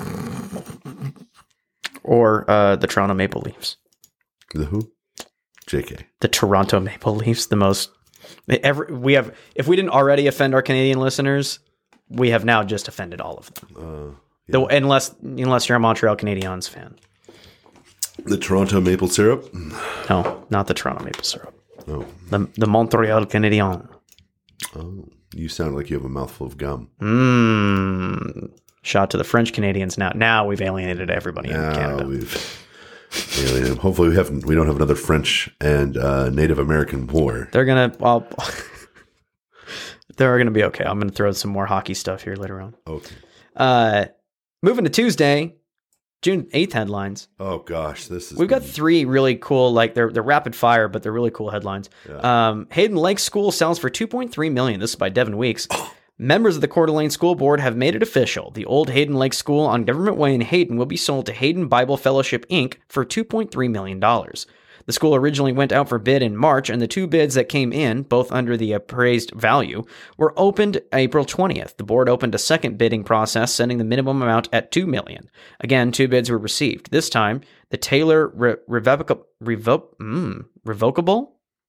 S1: or uh, the Toronto Maple Leafs.
S2: The who? J K.
S1: The Toronto Maple Leafs. The most. Every we have. If we didn't already offend our Canadian listeners, we have now just offended all of them. Uh, yeah. the, unless unless you're a Montreal Canadiens fan.
S2: The Toronto Maple Syrup?
S1: No, not the Toronto Maple Syrup.
S2: Oh.
S1: The the Montreal Canadiens.
S2: Oh, you sound like you have a mouthful of gum.
S1: Mmm. Shot to the French Canadians now. Now we've alienated everybody
S2: now
S1: in Canada.
S2: We've alienated. Hopefully we haven't. We don't have another French and uh, Native American war.
S1: They're gonna. Well, they're gonna be okay. I'm gonna throw some more hockey stuff here later on.
S2: Okay.
S1: Uh, moving to Tuesday. June eighth headlines.
S2: Oh gosh, this is.
S1: We've got three really cool, like they're they're rapid fire, but they're really cool headlines. Yeah. Um, Hayden Lake School sells for two point three million dollars. This is by Devin Weeks. Members of the Coeur d'Alene School Board have made it official. The old Hayden Lake School on Government Way in Hayden will be sold to Hayden Bible Fellowship Incorporated for two point three million dollars. The school originally went out for bid in March, and the two bids that came in, both under the appraised value, were opened April twentieth. The board opened a second bidding process, setting the minimum amount at two million dollars. Again, two bids were received. This time, the Taylor Re- Revocable, Revo- mm, Revocable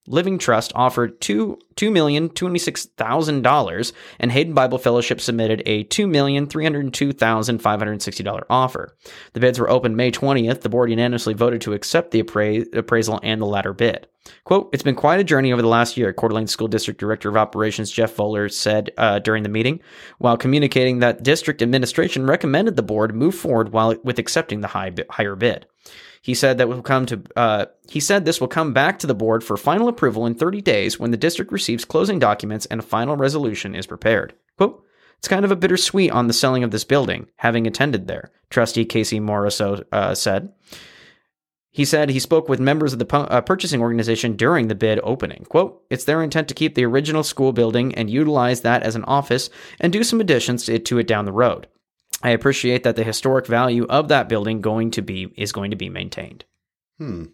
S1: Living Trust offered two two million twenty six thousand dollars, and Hayden Bible Fellowship submitted a two million three hundred two thousand five hundred sixty dollars offer. The bids were opened May twentieth. The board unanimously voted to accept the appra- appraisal and the latter bid. Quote, "It's been quite a journey over the last year," Coeur d'Alene School District Director of Operations Jeff Voller said uh, during the meeting, while communicating that district administration recommended the board move forward while with accepting the high, higher bid. He said that will come to. Uh, he said this will come back to the board for final approval in thirty days when the district receives closing documents and a final resolution is prepared. Quote, "It's kind of a bittersweet on the selling of this building, having attended there," Trustee Casey Morriso uh, said. He said he spoke with members of the pu- uh, purchasing organization during the bid opening. Quote, "It's their intent to keep the original school building and utilize that as an office and do some additions to it, to it down the road. I appreciate that the historic value of that building going to be is going to be maintained."
S2: Hmm.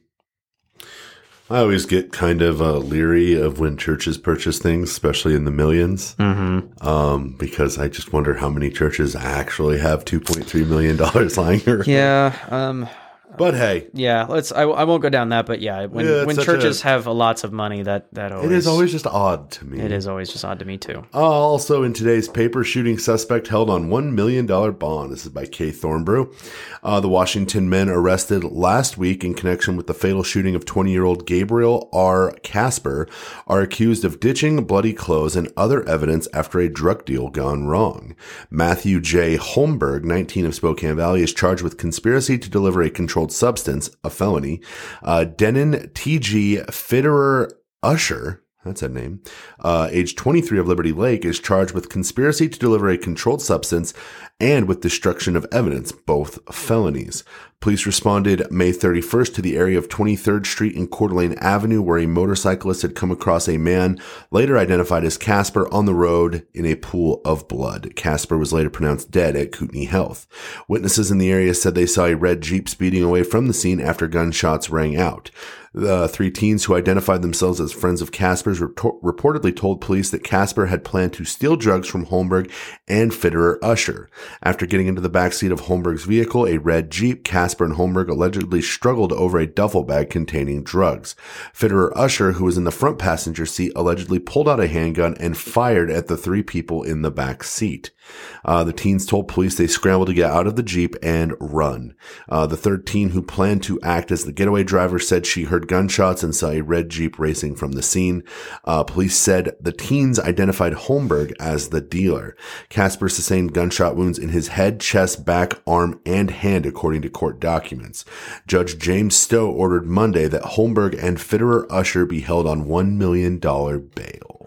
S2: I always get kind of uh, leery of when churches purchase things, especially in the millions,
S1: mm-hmm.
S2: um, because I just wonder how many churches actually have two point three million dollars lying around.
S1: Yeah. Um,
S2: But hey,
S1: yeah, let's. I, I won't go down that, but yeah, when
S2: Yeah,
S1: when
S2: such
S1: churches
S2: a-
S1: have lots of money, that that always
S2: it is always just odd to me.
S1: it is always just odd to me too.
S2: Uh, also in today's paper, shooting suspect held on one million dollars bond. This is by Kay Thornbrew. Uh, the Washington men arrested last week in connection with the fatal shooting of twenty-year-old Gabriel R. Casper are accused of ditching bloody clothes and other evidence after a drug deal gone wrong. Matthew J. Holmberg, nineteen, of Spokane Valley, is charged with conspiracy to deliver a controlled substance, a felony. Uh, Denon T G. Fitterer Usher, that's a name, uh, age twenty-three, of Liberty Lake, is charged with conspiracy to deliver a controlled substance and with destruction of evidence, both felonies. Police responded May thirty-first to the area of twenty-third Street and Coeur d'Alene Avenue, where a motorcyclist had come across a man later identified as Casper on the road in a pool of blood. Casper was later pronounced dead at Kootenai Health. Witnesses in the area said they saw a red Jeep speeding away from the scene after gunshots rang out. The three teens who identified themselves as friends of Casper's retor- reportedly told police that Casper had planned to steal drugs from Holmberg and Fitterer Usher. After getting into the backseat of Holmberg's vehicle, a red Jeep, Casper and Holmberg allegedly struggled over a duffel bag containing drugs. Fitterer Usher, who was in the front passenger seat, allegedly pulled out a handgun and fired at the three people in the back seat. Uh, the teens told police they scrambled to get out of the Jeep and run. Uh, the third teen, who planned to act as the getaway driver, said she heard gunshots and saw a red Jeep racing from the scene. Uh, police said the teens identified Holmberg as the dealer. Casper sustained gunshot wounds in his head, chest, back, arm, and hand, according to court documents. Judge James Stowe ordered Monday that Holmberg and Fitterer Usher be held on one million dollars bail.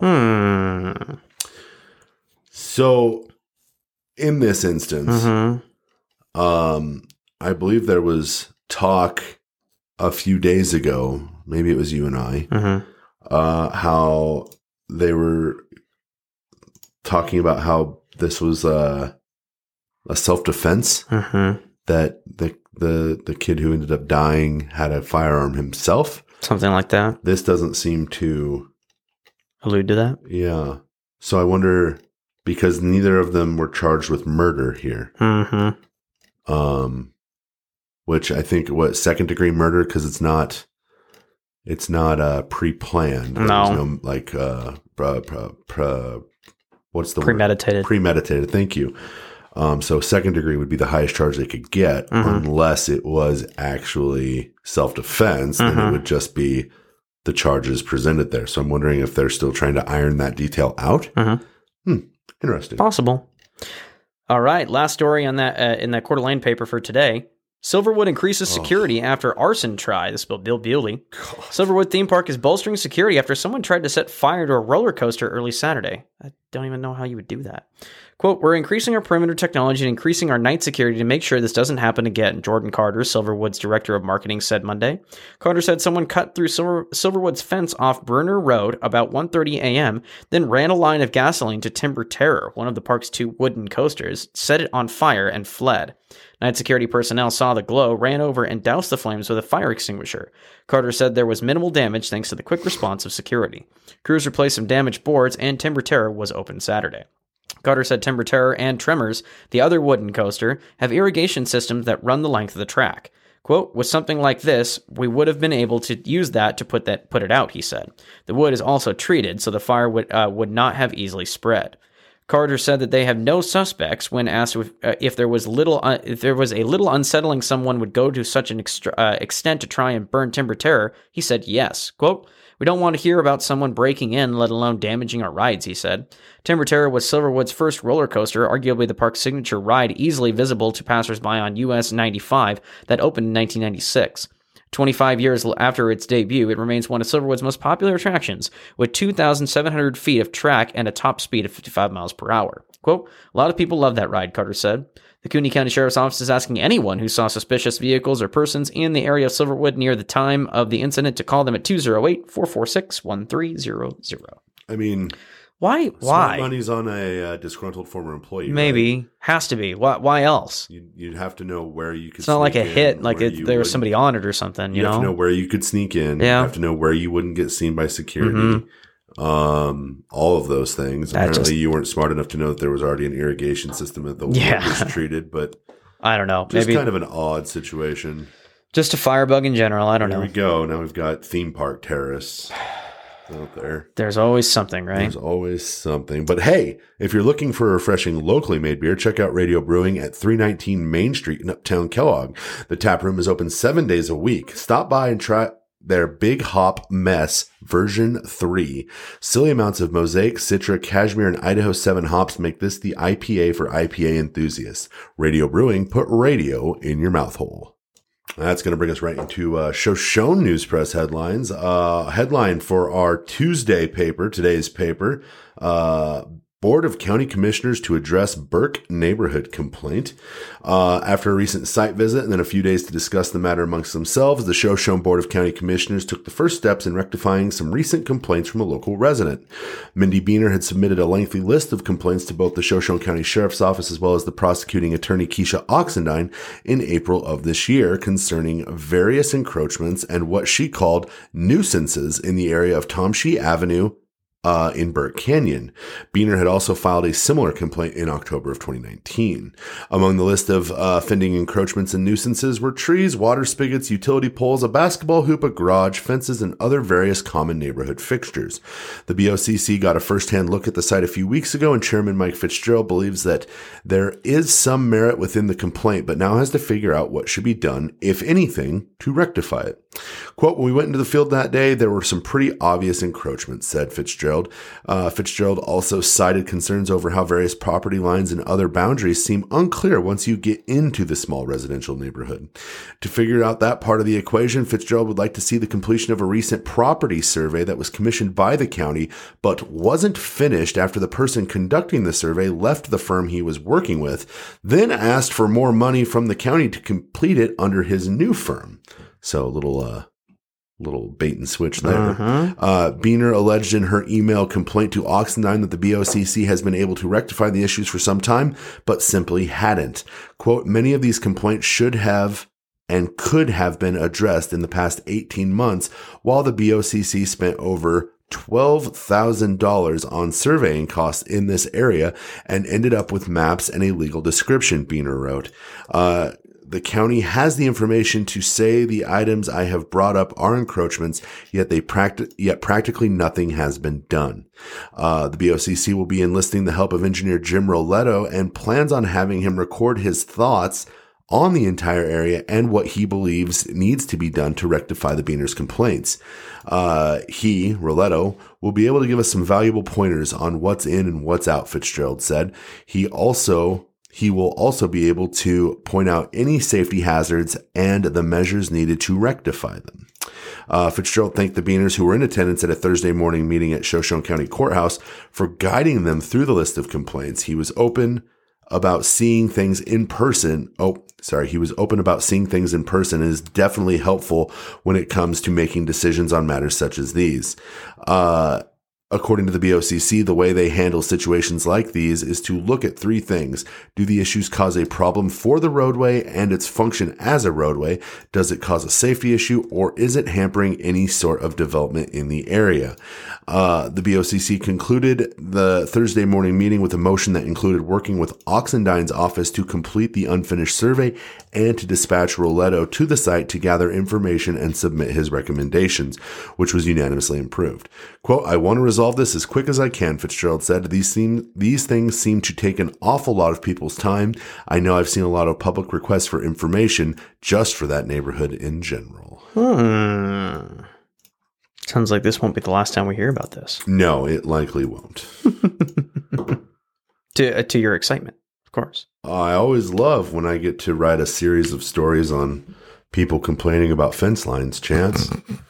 S1: Hmm.
S2: So, in this instance,
S1: Mm-hmm.
S2: um, I believe there was talk a few days ago, maybe it was you and I,
S1: Mm-hmm.
S2: uh, how they were talking about how this was a, a self-defense,
S1: Mm-hmm.
S2: that the, the, the kid who ended up dying had a firearm himself.
S1: Something like that.
S2: This doesn't seem to,
S1: Allude to that.
S2: yeah. So I wonder, because neither of them were charged with murder here.
S1: Mm-hmm.
S2: Um, which I think what second degree murder, because it's not, it's not uh pre-planned. There's
S1: No.
S2: no like uh, pra, pra, pra, what's the
S1: Premeditated.
S2: word? Premeditated. Thank you. Um, so second degree would be the highest charge they could get,
S1: Mhm.
S2: unless it was actually self-defense. Then it
S1: Mhm.
S2: would just be the charges presented there. So I'm wondering if they're still trying to iron that detail out.
S1: Mhm.
S2: Hmm. Interesting.
S1: Possible. All right. Last story on that uh, in that Coeur d'Alene paper for today. Silverwood increases security
S2: Oh.
S1: after arson try. This is by Bill Bewley. Silverwood theme park is bolstering security after someone tried to set fire to a roller coaster early Saturday. I don't even know how you would do that. Quote, "We're increasing our perimeter technology and increasing our night security to make sure this doesn't happen again," Jordan Carter, Silverwood's director of marketing, said Monday. Carter said someone cut through Silver, Silverwood's fence off Brunner Road about one thirty a.m., then ran a line of gasoline to Timber Terror, one of the park's two wooden coasters, set it on fire, and fled. Night security personnel saw the glow, ran over, and doused the flames with a fire extinguisher. Carter said there was minimal damage thanks to the quick response of security. Crews replaced some damaged boards, and Timber Terror was open Saturday. Carter said Timber Terror and Tremors, the other wooden coaster, have irrigation systems that run the length of the track. Quote, with something like this, we would have been able to use that to put that put it out, he said. The wood is also treated, so the fire would uh, would not have easily spread. Carter said that they have no suspects when asked if, uh, if there was little uh, if there was a little unsettling someone would go to such an extra, uh, extent to try and burn Timber Terror. He said yes. Quote, we don't want to hear about someone breaking in, let alone damaging our rides, he said. Timber Terror was Silverwood's first roller coaster, arguably the park's signature ride, easily visible to passersby on U S ninety-five that opened in nineteen ninety-six. twenty-five years after its debut, it remains one of Silverwood's most popular attractions, with two thousand seven hundred feet of track and a top speed of fifty-five miles per hour. Quote, a lot of people love that ride, Carter said. The Cooney County Sheriff's Office is asking anyone who saw suspicious vehicles or persons in the area of Silverwood near the time of the incident to call them at two oh eight, four four six, one three zero zero.
S2: I mean,
S1: why? Why?
S2: Money's on a uh, disgruntled former employee.
S1: Maybe.
S2: Right?
S1: Has to be. Why, why else?
S2: You'd, you'd have to know where you could
S1: It's not like a
S2: in,
S1: hit, like it, there was
S2: would,
S1: somebody on it or something, you
S2: you
S1: know?
S2: have to know where you could sneak in.
S1: Yeah.
S2: You have to know where you wouldn't get seen by security.
S1: Mm-hmm.
S2: Um, all of those things.
S1: That
S2: Apparently,
S1: just,
S2: you weren't smart enough to know that there was already an irrigation system that the
S1: yeah.
S2: wood was treated, but
S1: I don't know.
S2: Just
S1: Maybe
S2: kind of an odd situation.
S1: Just a firebug in general. I don't
S2: Here
S1: know.
S2: we go. Now we've got theme park terrorists out there.
S1: There's always something, right?
S2: There's always something. But hey, if you're looking for a refreshing locally made beer, check out Radio Brewing at three nineteen Main Street in Uptown Kellogg. The tap room is open seven days a week. Stop by and try their Big Hop Mess version three. Silly amounts of Mosaic, Citra, Cashmere, and Idaho seven hops make this the I P A for I P A enthusiasts. Radio Brewing, put radio in your mouth hole. That's going to bring us right into uh, Shoshone News Press headlines. Uh, headline for our Tuesday paper, today's paper, uh, Board of County Commissioners to address Burke neighborhood complaint. Uh, after a recent site visit and then a few days to discuss the matter amongst themselves, the Shoshone Board of County Commissioners took the first steps in rectifying some recent complaints from a local resident. Mindy Beener had submitted a lengthy list of complaints to both the Shoshone County Sheriff's Office as well as the prosecuting attorney Keisha Oxendine in April of this year concerning various encroachments and what she called nuisances in the area of Tomshee Avenue, Uh, in Burke Canyon. Beener had also filed a similar complaint in October of twenty nineteen. Among the list of uh, offending encroachments and nuisances were trees, water spigots, utility poles, a basketball hoop, a garage, fences, and other various common neighborhood fixtures. The B O C C got a first-hand look at the site a few weeks ago, and Chairman Mike Fitzgerald believes that there is some merit within the complaint, but now has to figure out what should be done, if anything, to rectify it. Quote, when we went into the field that day, there were some pretty obvious encroachments, said Fitzgerald. Uh, Fitzgerald also cited concerns over how various property lines and other boundaries seem unclear once you get into the small residential neighborhood. To figure out that part of the equation, Fitzgerald would like to see the completion of a recent property survey that was commissioned by the county, but wasn't finished after the person conducting the survey left the firm he was working with, then asked for more money from the county to complete it under his new firm. So a little, uh, little bait and switch there. Uh-huh. Uh, Beener alleged in her email complaint to Oxendine that the B O C C has been able to rectify the issues for some time, but simply hadn't. Quote, many of these complaints should have and could have been addressed in the past eighteen months, while the B O C C spent over twelve thousand dollars on surveying costs in this area and ended up with maps and a legal description, Beener wrote. Uh, The county has the information to say the items I have brought up are encroachments, yet they practi- yet practically nothing has been done. Uh, the B O C C will be enlisting the help of engineer Jim Roletto and plans on having him record his thoughts on the entire area and what he believes needs to be done to rectify the Beener's complaints. Uh, he, Roletto, will be able to give us some valuable pointers on what's in and what's out, Fitzgerald said. He also He will also be able to point out any safety hazards and the measures needed to rectify them. Uh, Fitzgerald thanked the Beeners who were in attendance at a Thursday morning meeting at Shoshone County Courthouse for guiding them through the list of complaints. He was open about seeing things in person. Oh, sorry. He was open about seeing things in person and is definitely helpful when it comes to making decisions on matters such as these. Uh, According to the B O C C, the way they handle situations like these is to look at three things. Do the issues cause a problem for the roadway and its function as a roadway? Does it cause a safety issue, or is it hampering any sort of development in the area? Uh, the B O C C concluded the Thursday morning meeting with a motion that included working with Oxendine's office to complete the unfinished survey and to dispatch Roletto to the site to gather information and submit his recommendations, which was unanimously approved. Quote, I want to resolve this as quick as I can, Fitzgerald said. These seem, these things seem to take an awful lot of people's time. I know I've seen a lot of public requests for information just for that neighborhood in general.
S1: Hmm. Sounds like this won't be the last time we hear about this.
S2: No, it likely won't.
S1: to uh, to your excitement, of course.
S2: I always love when I get to write a series of stories on people complaining about fence lines, Chance.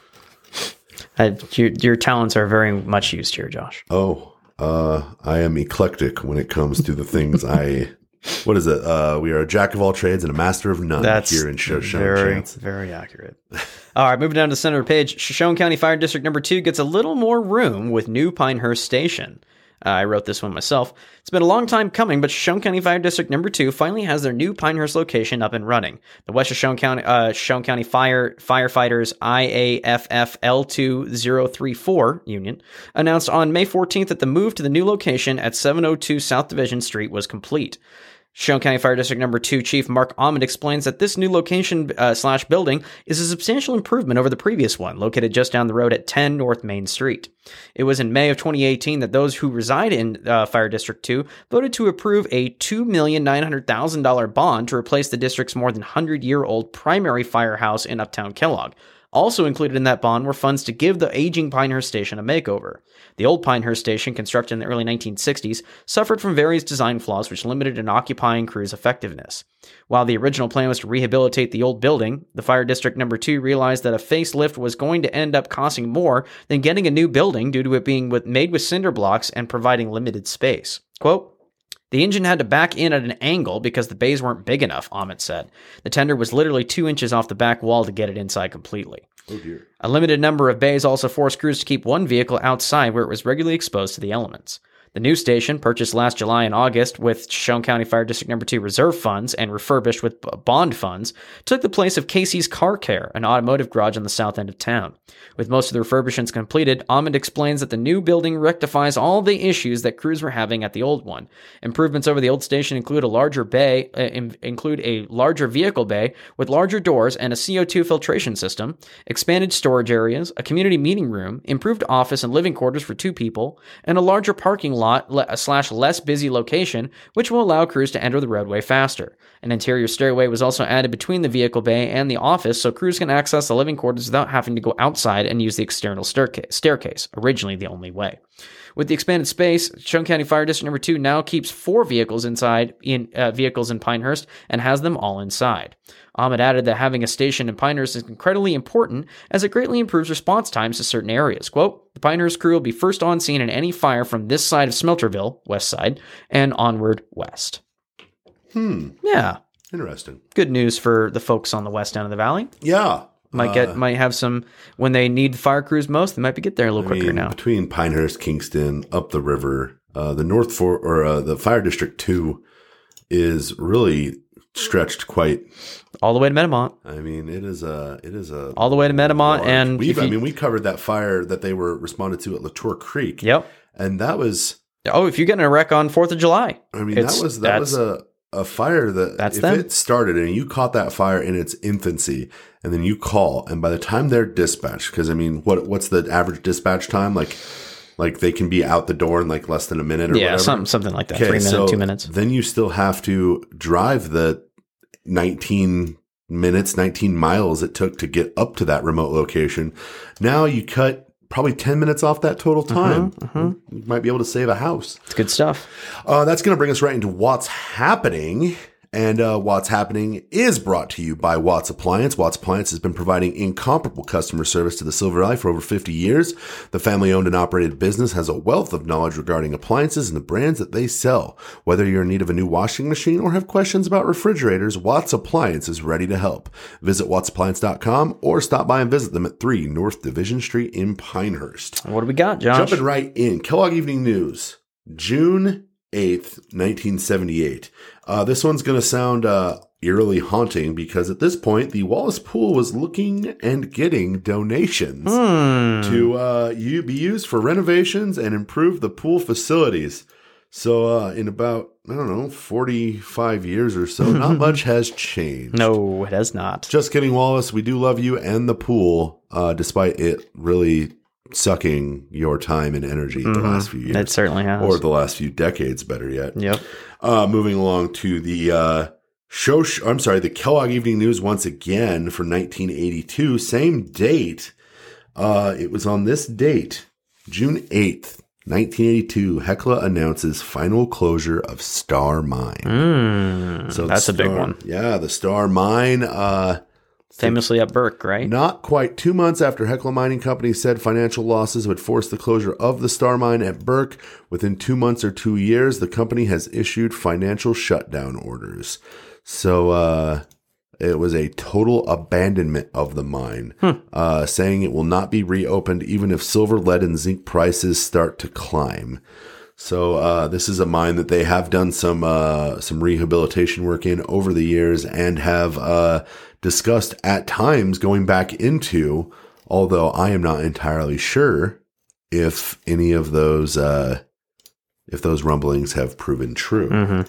S1: Uh, your, your talents are very much used here, Josh.
S2: Oh, uh, I am eclectic when it comes to the things I... What is it? Uh, we are a jack of all trades and a master of none.
S1: That's
S2: here in Shoshone.
S1: Very,
S2: Chance.
S1: very accurate. All right, moving down to the center of the page. Shoshone County Fire District number two gets a little more room with new Pinehurst Station. Uh, I wrote this one myself. It's been a long time coming, but Shoshone County Fire District number two finally has their new Pinehurst location up and running. The West Shoshone County uh, Shoshone County Fire Firefighters I A F F L two thousand thirty-four Union announced on May fourteenth that the move to the new location at seven oh two South Division Street was complete. Shoshone County Fire District number two Chief Mark Ahmed explains that this new location uh, slash building is a substantial improvement over the previous one, located just down the road at ten North Main Street. It was in May of twenty eighteen that those who reside in uh, Fire District two voted to approve a two million nine hundred thousand dollars bond to replace the district's more than one hundred year old primary firehouse in Uptown Kellogg. Also included in that bond were funds to give the aging Pinehurst Station a makeover. The old Pinehurst Station, constructed in the early nineteen sixties, suffered from various design flaws which limited an occupying crew's effectiveness. While the original plan was to rehabilitate the old building, the Fire District number two realized that a facelift was going to end up costing more than getting a new building due to it being with, made with cinder blocks and providing limited space. Quote, the engine had to back in at an angle because the bays weren't big enough, Ahmed said. The tender was literally two inches off the back wall to get it inside completely.
S2: Oh dear.
S1: A limited number of bays also forced crews to keep one vehicle outside where it was regularly exposed to the elements. The new station, purchased last July and August with Shoshone County Fire District number two reserve funds and refurbished with bond funds, took the place of Casey's Car Care, an automotive garage on the south end of town. With most of the refurbishments completed, Ahmed explains that the new building rectifies all the issues that crews were having at the old one. Improvements over the old station include a larger bay, uh, in, include a larger vehicle bay with larger doors and a C O two filtration system, expanded storage areas, a community meeting room, improved office and living quarters for two people, and a larger parking lot lot slash less busy location, which will allow crews to enter the roadway faster. An interior stairway was also added between the vehicle bay and the office so crews can access the living quarters without having to go outside and use the external staircase, staircase originally the only way. With the expanded space, Shoshone County Fire District number two now keeps four vehicles inside in uh, vehicles in Pinehurst and has them all inside. Ahmed added that having a station in Pinehurst is incredibly important as it greatly improves response times to certain areas. Quote, the Pinehurst crew will be first on scene in any fire from this side of Smelterville, west side, and onward west.
S2: Hmm.
S1: Yeah.
S2: Interesting.
S1: Good news for the folks on the west end of the valley.
S2: Yeah.
S1: Might get
S2: uh,
S1: might have some when they need fire crews most. They might be get there a little
S2: I
S1: quicker
S2: mean,
S1: now.
S2: Between Pinehurst, Kingston, up the river, uh, the North for or uh, the Fire District Two is really stretched quite
S1: all the way to Metamont.
S2: I mean, it is a it is a
S1: all the way to Metamont, large, and
S2: we've,
S1: you,
S2: I mean, we covered that fire that they were responded to at Latour Creek.
S1: Yep,
S2: and that was
S1: oh, if you get in a wreck on Fourth of July,
S2: I mean, that was that was a. A fire that
S1: That's
S2: if
S1: them.
S2: it started and you caught that fire in its infancy and then you call and by the time they're dispatched, because I mean, what what's the average dispatch time? Like, like they can be out the door in like less than a minute or
S1: yeah,
S2: whatever.
S1: something something like that.
S2: Okay,
S1: Three minutes,
S2: so
S1: two minutes.
S2: Then you still have to drive the nineteen minutes, nineteen miles it took to get up to that remote location. Now you cut probably ten minutes off that total time.
S1: Mm-hmm, mm-hmm.
S2: You might be able to save a house.
S1: It's good stuff.
S2: Uh, that's going to bring us right into what's happening And uh, What's Happening is brought to you by Watts Appliance. Watts Appliance has been providing incomparable customer service to the Silver Valley for over fifty years. The family-owned and operated business has a wealth of knowledge regarding appliances and the brands that they sell. Whether you're in need of a new washing machine or have questions about refrigerators, Watts Appliance is ready to help. Visit watts appliance dot com or stop by and visit them at three North Division Street in Pinehurst.
S1: What do we got, Josh?
S2: Jumping right in. Kellogg Evening News, June eighth, nineteen seventy-eight. Uh, this one's going to sound uh, eerily haunting because at this point, the Wallace Pool was looking and getting donations
S1: mm.
S2: to uh, you be used for renovations and improve the pool facilities. So uh, in about, I don't know, forty-five years or so, not much has changed.
S1: No, it has not.
S2: Just kidding, Wallace. We do love you and the pool, uh, despite it really sucking your time and energy
S1: mm-hmm.
S2: the last few years.
S1: It certainly has.
S2: Or the last few decades, better yet.
S1: Yep.
S2: Uh, moving along to the uh, show, sh- I'm sorry, the Kellogg Evening News once again for nineteen eighty-two. Same date. Uh, it was on this date, June eighth, nineteen eighty-two, Hecla announces final closure of Star Mine.
S1: Mm,
S2: so
S1: that's
S2: Star,
S1: a big one.
S2: Yeah, the Star Mine. Uh,
S1: Famously at Burke, right?
S2: Not quite two months after Hecla Mining Company said financial losses would force the closure of the Star Mine at Burke, within two months or two years, the company has issued financial shutdown orders. So uh, it was a total abandonment of the mine, hmm. uh, saying it will not be reopened even if silver, lead, and zinc prices start to climb. So uh, this is a mine that they have done some uh, some rehabilitation work in over the years and have uh, discussed at times going back into, although I am not entirely sure if any of those uh, if those rumblings have proven true.
S1: Mm-hmm.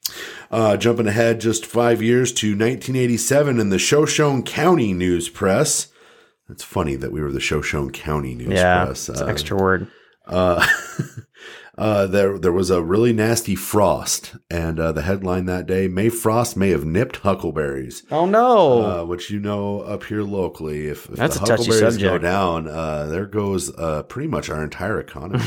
S2: Uh, jumping ahead just five years to nineteen eighty-seven in the Shoshone County News Press. It's funny that we were the Shoshone County News
S1: yeah,
S2: Press.
S1: It's
S2: uh,
S1: an extra word.
S2: Uh, Uh, there, there was a really nasty frost, and uh, the headline that day: "May Frost may have nipped huckleberries."
S1: Oh no!
S2: Uh, which you know up here locally, if, if
S1: That's
S2: the
S1: a touchy
S2: huckleberries
S1: subject.
S2: go down, uh, there goes uh, pretty much our entire economy.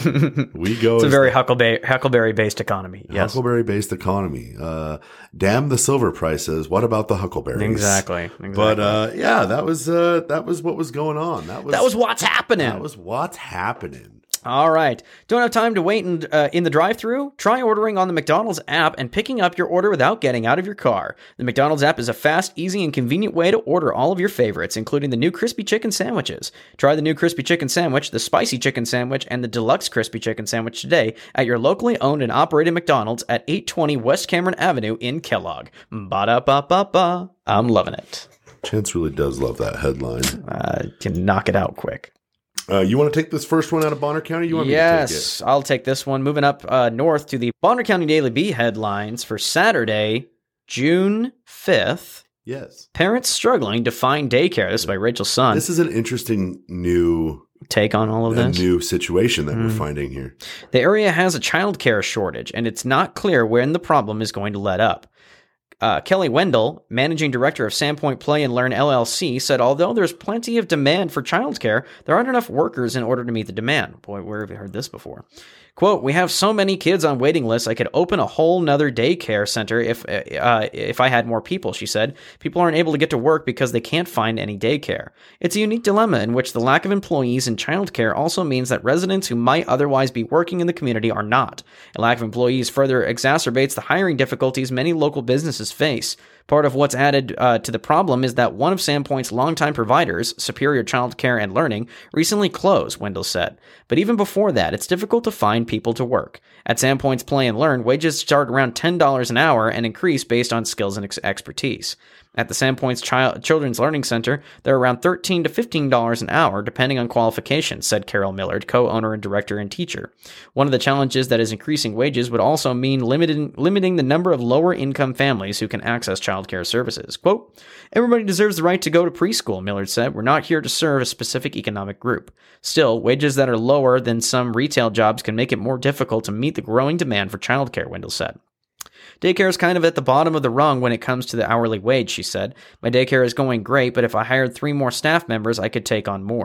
S2: we go.
S1: It's a very huckleberry huckleberry based economy. Yes,
S2: huckleberry based economy. Uh, damn the silver prices. What about the huckleberries?
S1: Exactly. exactly.
S2: But uh, yeah, that was uh, that was what was going on. That was
S1: that was what's happening.
S2: That was what's happening.
S1: All right. Don't have time to wait in, uh, in the drive-thru? Try ordering on the McDonald's app and picking up your order without getting out of your car. The McDonald's app is a fast, easy, and convenient way to order all of your favorites, including the new crispy chicken sandwiches. Try the new crispy chicken sandwich, the spicy chicken sandwich, and the deluxe crispy chicken sandwich today at your locally owned and operated McDonald's at eight twenty West Cameron Avenue in Kellogg. Ba-da-ba-ba-ba. I'm loving it.
S2: Chance really does love that headline.
S1: Uh, can knock it out quick.
S2: Uh, you want to take this first one out of Bonner County? You want
S1: yes,
S2: me to take
S1: it? I'll take this one. Moving up uh, north to the Bonner County Daily Bee headlines for Saturday, June fifth.
S2: Yes.
S1: Parents struggling to find daycare. This is by Rachel Sun.
S2: This is an interesting new
S1: take on all of
S2: a
S1: this.
S2: new situation that
S1: mm.
S2: we're finding here.
S1: The area has a childcare shortage, and it's not clear when the problem is going to let up. Uh, Kelly Wendell, managing director of Sandpoint Play and Learn L L C, said although there's plenty of demand for childcare, there aren't enough workers in order to meet the demand. Boy, where have you heard this before? Quote, "We have so many kids on waiting lists, I could open a whole nother daycare center if uh, if I had more people," she said. "People aren't able to get to work because they can't find any daycare. It's a unique dilemma in which the lack of employees in childcare also means that residents who might otherwise be working in the community are not. A lack of employees further exacerbates the hiring difficulties many local businesses face. Part of what's added uh, to the problem is that one of Sandpoint's longtime providers, Superior Child Care and Learning, recently closed," Wendell said. "But even before that, it's difficult to find people to work. At Sandpoint's Play and Learn, wages start around ten dollars an hour and increase based on skills and ex- expertise. At the Sandpoint's Child- Children's Learning Center, they're around thirteen to fifteen dollars an hour, depending on qualifications," said Carol Millard, co-owner and director and teacher. "One of the challenges that is increasing wages would also mean limiting, limiting the number of lower-income families who can access childcare services." Quote, "Everybody deserves the right to go to preschool," Millard said. "We're not here to serve a specific economic group. Still, wages that are lower than some retail jobs can make it more difficult to meet the growing demand for childcare," Wendell said. "Daycare is kind of at the bottom of the rung when it comes to the hourly wage," she said. "My daycare is going great, but if I hired three more staff members, I could take on more."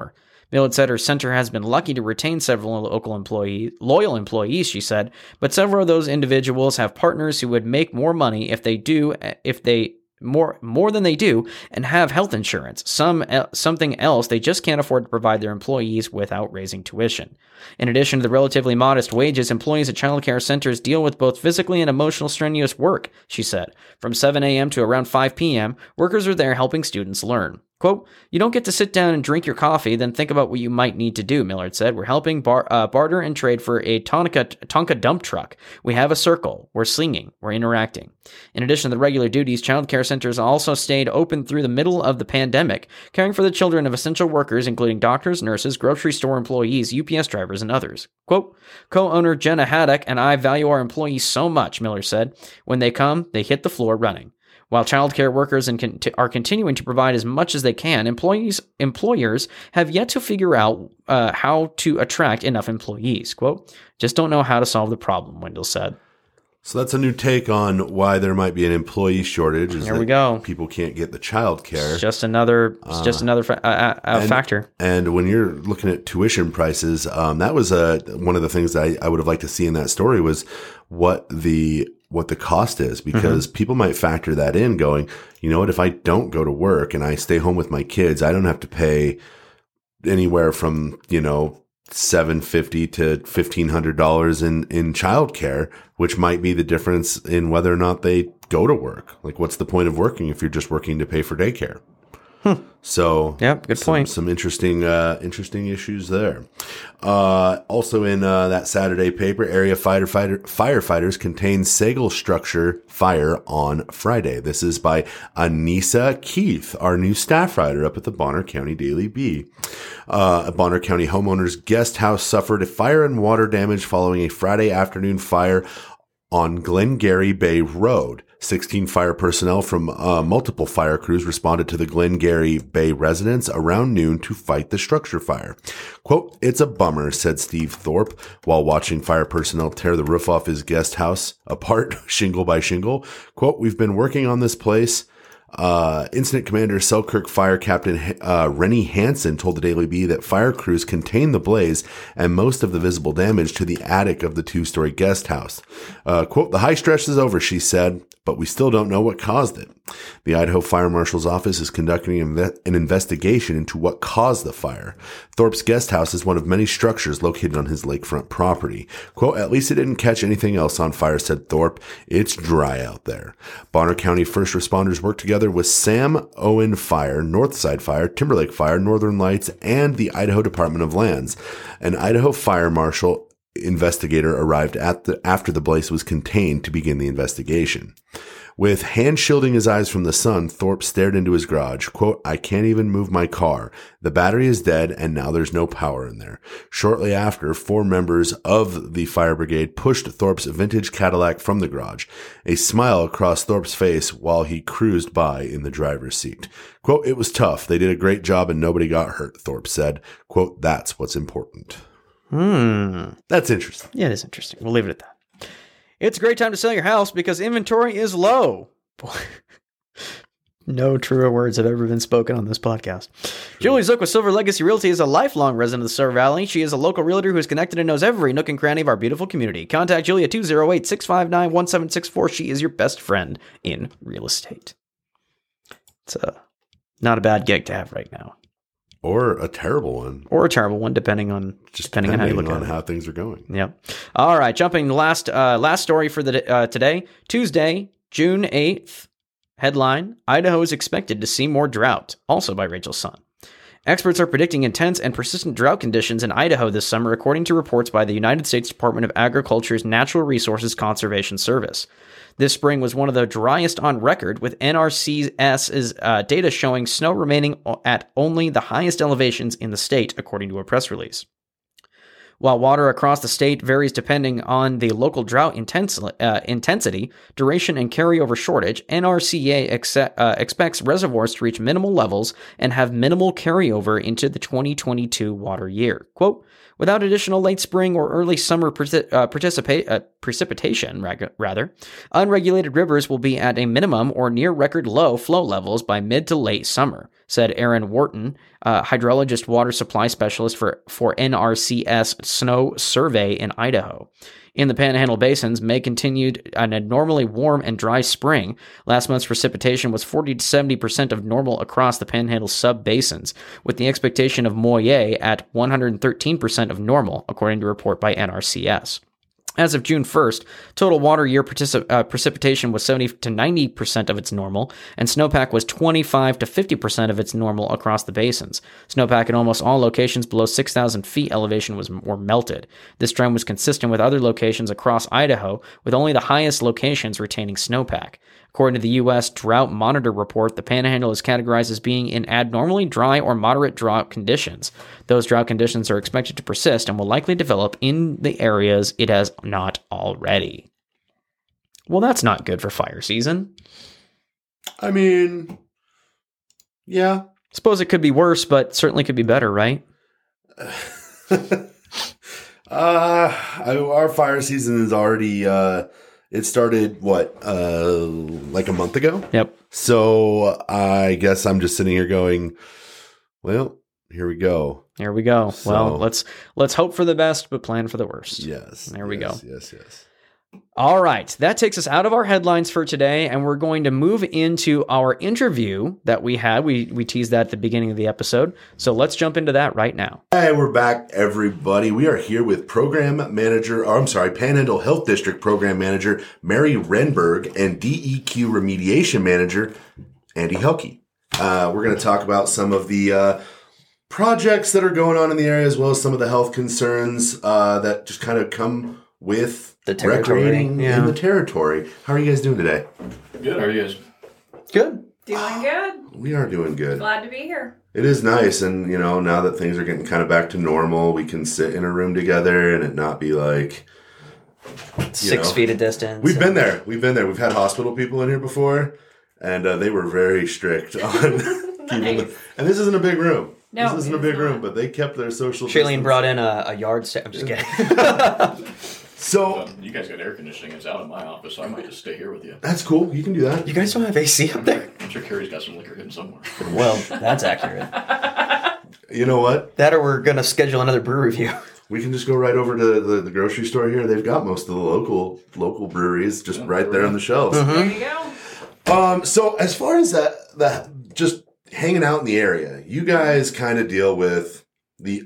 S1: Millard said her center has been lucky to retain several local employees, loyal employees, she said, but several of those individuals have partners who would make more money if they do, if they more more than they do, and have health insurance. Some something else they just can't afford to provide their employees without raising tuition. In addition to the relatively modest wages, employees at childcare centers deal with both physically and emotional strenuous work, she said. From seven a.m. to around five p.m., workers are there helping students learn. Quote, you don't get to sit down and drink your coffee, then think about what you might need to do, Millard said. We're helping bar, uh, barter and trade for a Tonka, Tonka dump truck. We have a circle. We're singing. We're interacting. In addition to the regular duties, child care centers also stayed open through the middle of the pandemic, caring for the children of essential workers, including doctors, nurses, grocery store employees, U P S drivers, and others. Quote, co-owner Jenna Haddock and I value our employees so much, Miller said. When they come, they hit the floor running. While childcare workers and con- are continuing to provide as much as they can, employees employers have yet to figure out uh, how to attract enough employees. Quote, just don't know how to solve the problem, Wendell said.
S2: So that's a new take on why there might be an employee shortage. Is
S1: Here we go.
S2: People can't get the child care.
S1: It's just another, it's uh, just another fa- uh, uh,
S2: and,
S1: factor.
S2: And when you're looking at tuition prices, um, that was uh, one of the things that I, I would have liked to see in that story was what the what the cost is, because mm-hmm. people might factor that in going, you know what, if I don't go to work and I stay home with my kids, I don't have to pay anywhere from, you know, seven hundred fifty dollars to fifteen hundred dollars in, in childcare, which might be the difference in whether or not they go to work. Like, what's the point of working if you're just working to pay for daycare? Hmm. So,
S1: yeah, good
S2: some,
S1: point.
S2: Some interesting, uh, interesting issues there. Uh, also in uh, that Saturday paper, area firefighter, firefighters contain Sagal structure fire on Friday. This is by Anissa Keith, our new staff writer up at the Bonner County Daily Bee. Uh, a Bonner County homeowner's guest house suffered a fire and water damage following a Friday afternoon fire on Glengarry Bay Road. sixteen fire personnel from uh, multiple fire crews responded to the Glengarry Bay residence around noon to fight the structure fire. Quote, it's a bummer, said Steve Thorpe, while watching fire personnel tear the roof off his guest house apart, shingle by shingle. Quote, we've been working on this place. Uh, Incident Commander Selkirk Fire Captain uh, Rennie Hansen told the Daily Bee that fire crews contained the blaze and most of the visible damage to the attic of the two-story guest house. Uh, quote, the high stress is over, she said, but we still don't know what caused it. The Idaho Fire Marshal's office is conducting an investigation into what caused the fire. Thorpe's guest house is one of many structures located on his lakefront property. Quote, at least it didn't catch anything else on fire, said Thorpe. It's dry out there. Bonner County first responders worked together with Sam Owen Fire, Northside Fire, Timberlake Fire, Northern Lights, and the Idaho Department of Lands. An Idaho Fire Marshal investigator arrived at the, after the blaze was contained to begin the investigation. With hand shielding his eyes from the sun, Thorpe stared into his garage. Quote, I can't even move my car. The battery is dead, and now there's no power in there. Shortly after, four members of the fire brigade pushed Thorpe's vintage Cadillac from the garage. A smile crossed Thorpe's face while he cruised by in the driver's seat. Quote, it was tough. They did a great job, and nobody got hurt, Thorpe said. Quote, that's what's important.
S1: Hmm.
S2: That's interesting.
S1: Yeah, it is interesting. We'll leave it at that. It's a great time to sell your house because inventory is low. No truer words have ever been spoken on this podcast. Julie Zook with Silver Legacy Realty is a lifelong resident of the Silver Valley. She is a local realtor who is connected and knows every nook and cranny of our beautiful community. Contact Julie at two oh eight, six five nine, one seven six four. She is your best friend in real estate. It's a, not a bad gig to have right now.
S2: Or a terrible one.
S1: Or a terrible one, depending on
S2: just
S1: depending, depending on how you look
S2: on
S1: at it.
S2: how things are going.
S1: Yep. All right. Jumping last uh, last story for the uh, today, Tuesday, June eighth. Headline: Idaho is expected to see more drought. Also by Rachel Sun. Experts are predicting intense and persistent drought conditions in Idaho this summer, according to reports by the United States Department of Agriculture's Natural Resources Conservation Service. This spring was one of the driest on record, with N R C S's uh, data showing snow remaining at only the highest elevations in the state, according to a press release. While water across the state varies depending on the local drought intense, uh, intensity, duration, and carryover shortage, N R C A ex- uh, expects reservoirs to reach minimal levels and have minimal carryover into the twenty twenty-two water year. Quote, Without additional late spring or early summer partic- uh, participa- uh, precipitation, rag- rather, unregulated rivers will be at a minimum or near record low flow levels by mid to late summer, said Aaron Wharton, uh, hydrologist water supply specialist for, for N R C S Snow Survey in Idaho. In the Panhandle Basins, May continued an abnormally warm and dry spring. Last month's precipitation was forty to seventy percent of normal across the Panhandle sub-basins, with the expectation of moyenne at one hundred thirteen percent of normal, according to a report by N R C S. As of June first, total water year particip- uh, precipitation was seventy to ninety percent of its normal, and snowpack was twenty-five to fifty percent of its normal across the basins. Snowpack in almost all locations below six thousand feet elevation was were melted. This trend was consistent with other locations across Idaho, with only the highest locations retaining snowpack. According to the U S Drought Monitor report, the Panhandle is categorized as being in abnormally dry or moderate drought conditions. Those drought conditions are expected to persist and will likely develop in the areas it has not already. Well, that's not good for fire season.
S2: I mean, yeah.
S1: Suppose it could be worse, but certainly could be better, right?
S2: uh, our fire season is already... Uh, It started, what, uh, like a month ago?
S1: Yep.
S2: So I guess I'm just sitting here going, well, here we go.
S1: Here we go.
S2: So,
S1: well, let's let's hope for the best, but plan for the worst.
S2: Yes.
S1: There we
S2: yes,
S1: go.
S2: Yes, yes.
S1: All right. That takes us out of our headlines for today, and we're going to move into our interview that we had. We we teased that at the beginning of the episode. So let's jump into that right now.
S2: Hey, we're back, everybody. We are here with Program Manager, or I'm sorry, Panhandle Health District Program Manager Mary Renberg and D E Q Remediation Manager Andy Helke. Uh, we're going to talk about some of the uh, projects that are going on in the area, as well as some of the health concerns uh, that just kind of come with
S1: the territory.
S2: recreating
S1: Yeah.
S2: in the territory. How are you guys doing today?
S3: Good. How are you guys?
S1: Good.
S4: Doing good.
S2: We are doing good.
S4: Glad to be here.
S2: It is nice, and you know, now that things are getting kind of back to normal, we can sit in a room together and it not be like
S1: Six
S2: know,
S1: feet of distance.
S2: We've been there. We've been there. We've had hospital people in here before, and uh, they were very strict on keeping the, and this isn't a big room.
S4: No,
S2: this isn't a
S4: it's
S2: big
S4: not.
S2: room, but they kept their social
S1: Shailene
S2: distance.
S1: brought in a, a yard sta- I'm just kidding.
S2: So
S3: Well, you guys got air conditioning. It's out of my office, so I might just stay here with you.
S2: that's cool. You can do that.
S1: You guys don't have A C up there?
S3: I'm sure Carrie's got some liquor hidden somewhere.
S1: Well, that's accurate.
S2: You know what?
S1: That or we're going to schedule another brew review.
S2: We can just go right over to the, the grocery store here. They've got most of the local local breweries just
S3: Yeah,
S2: right there on the shelves.
S4: There you go.
S2: Um, so as far as that, that just hanging out in the area, you guys kind of deal with the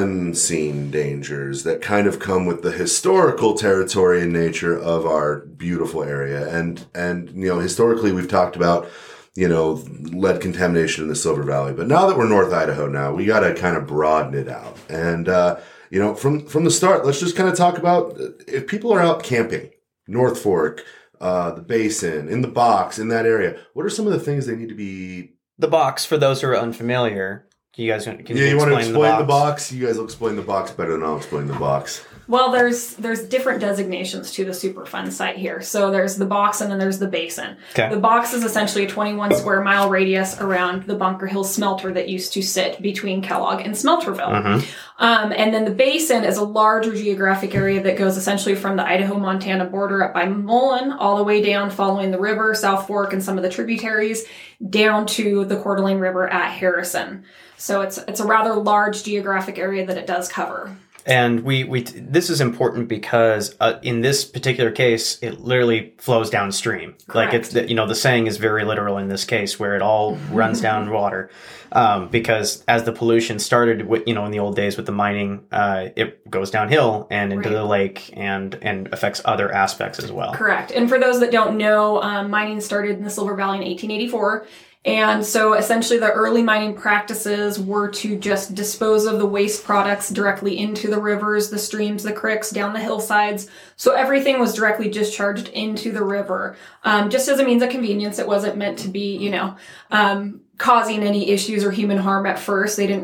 S2: unseen dangers that kind of come with the historical territory and nature of our beautiful area. And, and, you know, historically we've talked about, you know, lead contamination in the Silver Valley, but now that we're North Idaho now, we got to kind of broaden it out. And, uh, you know, from, from the start, let's just kind of talk about if people are out camping, North Fork, uh, the basin, in the box, in that area, what are some of the things they need to be?
S1: The box, for those who are unfamiliar, can you guys can
S2: Yeah,
S1: you
S2: you want to
S1: explain
S2: explain
S1: the
S2: the
S1: box?
S2: box? You guys will explain the box better than I'll explain the box.
S4: Well, there's there's different designations to the Superfund site here. So there's the box and then there's the basin.
S1: Okay.
S4: The box is essentially a twenty-one square mile radius around the Bunker Hill smelter that used to sit between Kellogg and Smelterville.
S1: Mhm.
S4: Um, and then the basin is a larger geographic area that goes essentially from the Idaho-Montana border up by Mullen all the way down following the river, South Fork, and some of the tributaries down to the Coeur d'Alene River at Harrison. So it's it's a rather large geographic area that it does cover.
S1: And we, we this is important because uh, in this particular case, it literally flows downstream. Like it's the, you know, the saying is very literal in this case, where it all runs down water. Um, because as the pollution started, with, you know, in the old days with the mining, uh, it goes downhill and into
S4: Right.
S1: the lake and and affects other aspects as well.
S4: Correct. And for those that don't know, um, mining started in the Silver Valley in eighteen eighty-four. And so essentially the early mining practices were to just dispose of the waste products directly into the rivers, the streams, the creeks, down the hillsides. So everything was directly discharged into the river. Um, just as a means of convenience, it wasn't meant to be, you know, um, causing any issues or human harm at first. They didn't really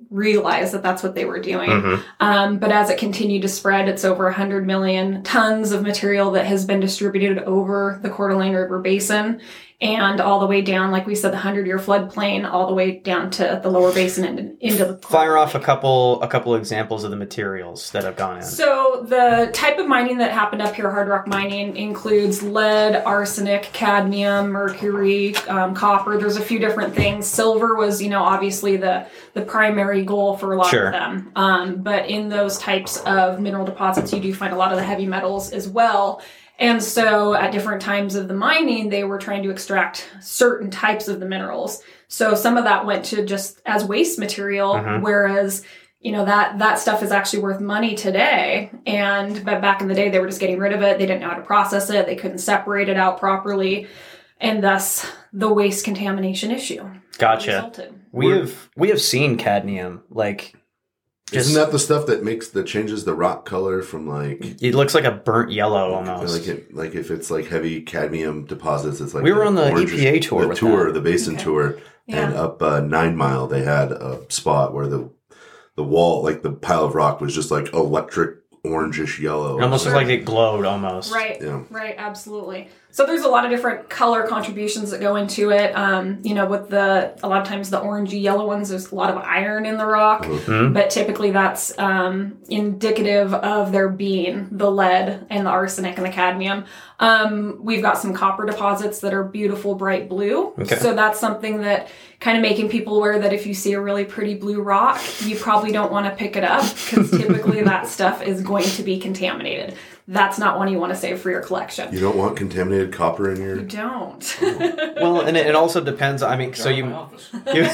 S4: realize that that's what they were doing.
S1: Mhm.
S4: Um, but as it continued to spread, it's over one hundred million tons of material that has been distributed over the Coeur d'Alene River Basin and all the way down, like we said, the hundred-year floodplain, all the way down to the lower basin and into the
S1: Fire off a couple a couple examples of the materials that have gone in.
S4: So the type of mining that happened up here, hard rock mining, includes lead, arsenic, cadmium, mercury, um, copper. There's a few different things. Silver was, you know, obviously the the primary goal for a lot
S1: Sure.
S4: of them. Um, but in those types of mineral deposits, you do find a lot of the heavy metals as well. And so at different times of the mining, they were trying to extract certain types of the minerals. So some of that went to just as waste material,
S1: Mhm.
S4: whereas, you know, that, that stuff is actually worth money today. And, but back in the day, they were just getting rid of it. They didn't know how to process it. They couldn't separate it out properly. And thus the waste contamination issue
S1: Gotcha.
S4: resulted.
S1: We
S2: We're-
S1: have we have seen cadmium. Like, just
S5: Isn't that the stuff that makes that changes the rock color from like
S1: it looks like a burnt yellow almost.
S5: like it like if it's like heavy cadmium deposits? It's like
S1: We were on the
S5: orangish-
S1: E P A tour
S5: the
S1: with
S5: tour,
S1: that.
S5: the basin
S4: Okay.
S5: tour, and
S4: Yeah.
S5: up uh, Nine Mile they had a spot where the the wall, like the pile of rock, was just like electric orangish yellow.
S1: It almost looked like it glowed almost.
S4: Right.
S5: Yeah.
S4: Right. Absolutely. So there's a lot of different color contributions that go into it. Um, you know, with the, a lot of times the orangey yellow ones, there's a lot of iron in the rock,
S1: Mhm.
S4: but typically that's, um, indicative of there being the lead and the arsenic and the cadmium. Um, we've got some copper deposits that are beautiful, bright blue.
S1: Okay.
S4: So that's something that kind of making people aware that if you see a really pretty blue rock, you probably don't want to pick it up because typically that stuff is going to be contaminated. That's not one you want to save for your collection.
S5: You don't want contaminated copper in
S4: You
S5: your.
S4: don't.
S1: Well, and it, it also depends. I mean, so
S3: Jar in
S1: you
S3: my office.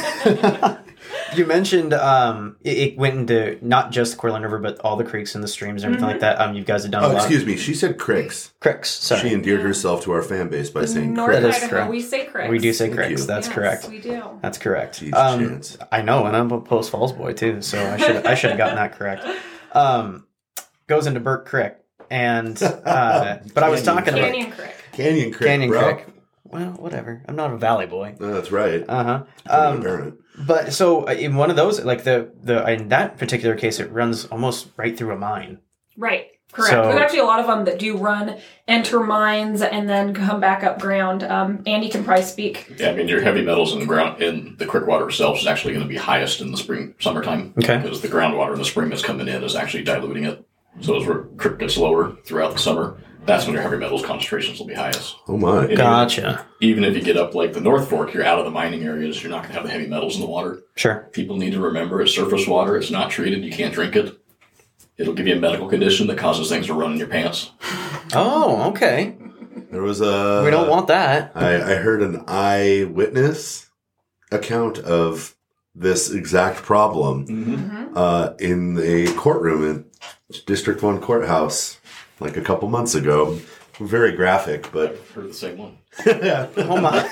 S1: you, you mentioned um, it, it went into not just the Coeur d'Alene River, but all the creeks and the streams and everything like that. Um, you guys have done a
S5: Oh,
S1: lot.
S5: excuse me. She said cricks.
S1: Cricks. Sorry,
S5: She endeared herself to our fan base by saying
S4: North
S5: cricks.
S1: That is
S4: Idaho,
S1: correct.
S4: we say cricks.
S1: we do say
S5: Thank
S1: cricks.
S5: you.
S1: That's
S4: Yes,
S1: correct.
S4: we do.
S1: That's correct.
S5: Jeez,
S1: Um,
S5: Chance.
S1: I know, and I'm a Post Falls boy too, so I should I should have gotten that correct. Um, goes into Burke Creek, and uh, but I was
S5: Canyon
S1: talking about
S4: Canyon Crick.
S5: Canyon crick,
S1: Canyon
S5: bro.
S1: Creek. Well, whatever. I'm not a valley boy.
S5: No, that's right.
S1: Uh huh.
S5: Um,
S1: Um,
S5: apparent.
S1: but so uh, in one of those, like the the in that particular case, it runs almost right through a mine.
S4: Right. Correct.
S1: So-
S4: There's actually a lot of them that do run, enter mines, and then come back up ground. Um, Andy can probably speak.
S3: Yeah, I mean, your heavy metals in the ground, in the creek water itself is actually going to be highest in the spring, summertime.
S1: Okay.
S3: Because the groundwater in the spring that's coming in is actually diluting it. So as the creek gets lower throughout the summer, that's when your heavy metals concentrations will be highest.
S5: Oh my.
S3: And
S1: Gotcha.
S3: Even if you get up like the North Fork, you're out of the mining areas, you're not going to have the heavy metals in the water.
S1: Sure.
S3: People need to remember it's surface water. It's not treated. You can't drink it. It'll give you a medical condition that causes things to run in your pants.
S1: Oh, okay.
S5: There was a.
S1: we don't want that.
S5: I, I heard an eyewitness account of this exact problem
S4: Mm-hmm.
S5: uh, in a courtroom in District One courthouse like a couple months ago. Very graphic, but
S3: I've heard the same one.
S5: yeah.
S1: Oh my.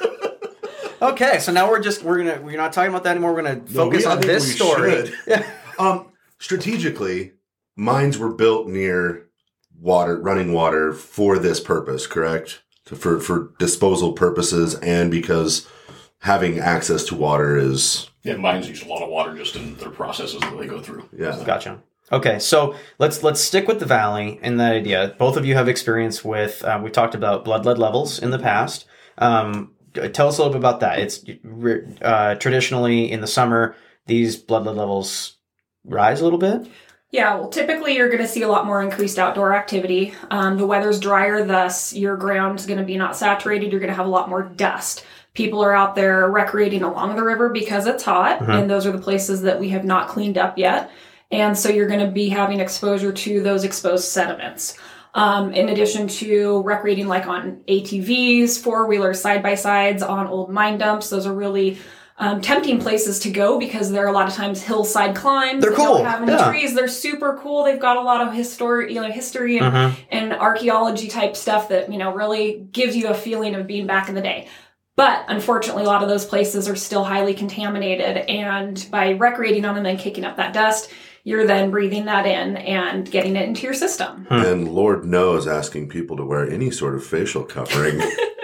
S1: Okay, so now we're just we're gonna we're not talking about that anymore. We're gonna focus
S5: we- I
S1: on
S5: think
S1: this
S5: we
S1: story.
S5: should.
S1: Yeah.
S5: Um, strategically, mines were built near water, running water for this purpose, correct? So for for disposal purposes, and because having access to water is
S3: Yeah, mines use a lot of water just in their processes that they go through.
S5: yeah.
S1: Gotcha. Okay, so let's let's stick with the valley and that idea. Both of you have experience with. Uh, we talked about blood lead levels in the past. Um, tell us a little bit about that. It's uh, traditionally in the summer these blood lead levels rise a little bit.
S4: Yeah, well, typically you're going to see a lot more increased outdoor activity. Um, the weather's drier, thus your ground's going to be not saturated. You're going to have a lot more dust. People are out there recreating along the river because it's hot,
S1: Mhm.
S4: and those are the places that we have not cleaned up yet. And so you're going to be having exposure to those exposed sediments. Um, in addition to recreating like on A T Vs, four-wheelers, side-by-sides, on old mine dumps, those are really um, tempting places to go because there are a lot of times hillside climbs.
S1: They're
S4: that
S1: cool,
S4: Don't have any
S1: yeah.
S4: trees. They're super cool. They've got a lot of history, you know, history and,
S1: Mhm.
S4: and archaeology type stuff that, you know, really gives you a feeling of being back in the day. But unfortunately, a lot of those places are still highly contaminated. And by recreating on them and kicking up that dust, you're then breathing that in and getting it into your system.
S5: And Lord knows asking people to wear any sort of facial covering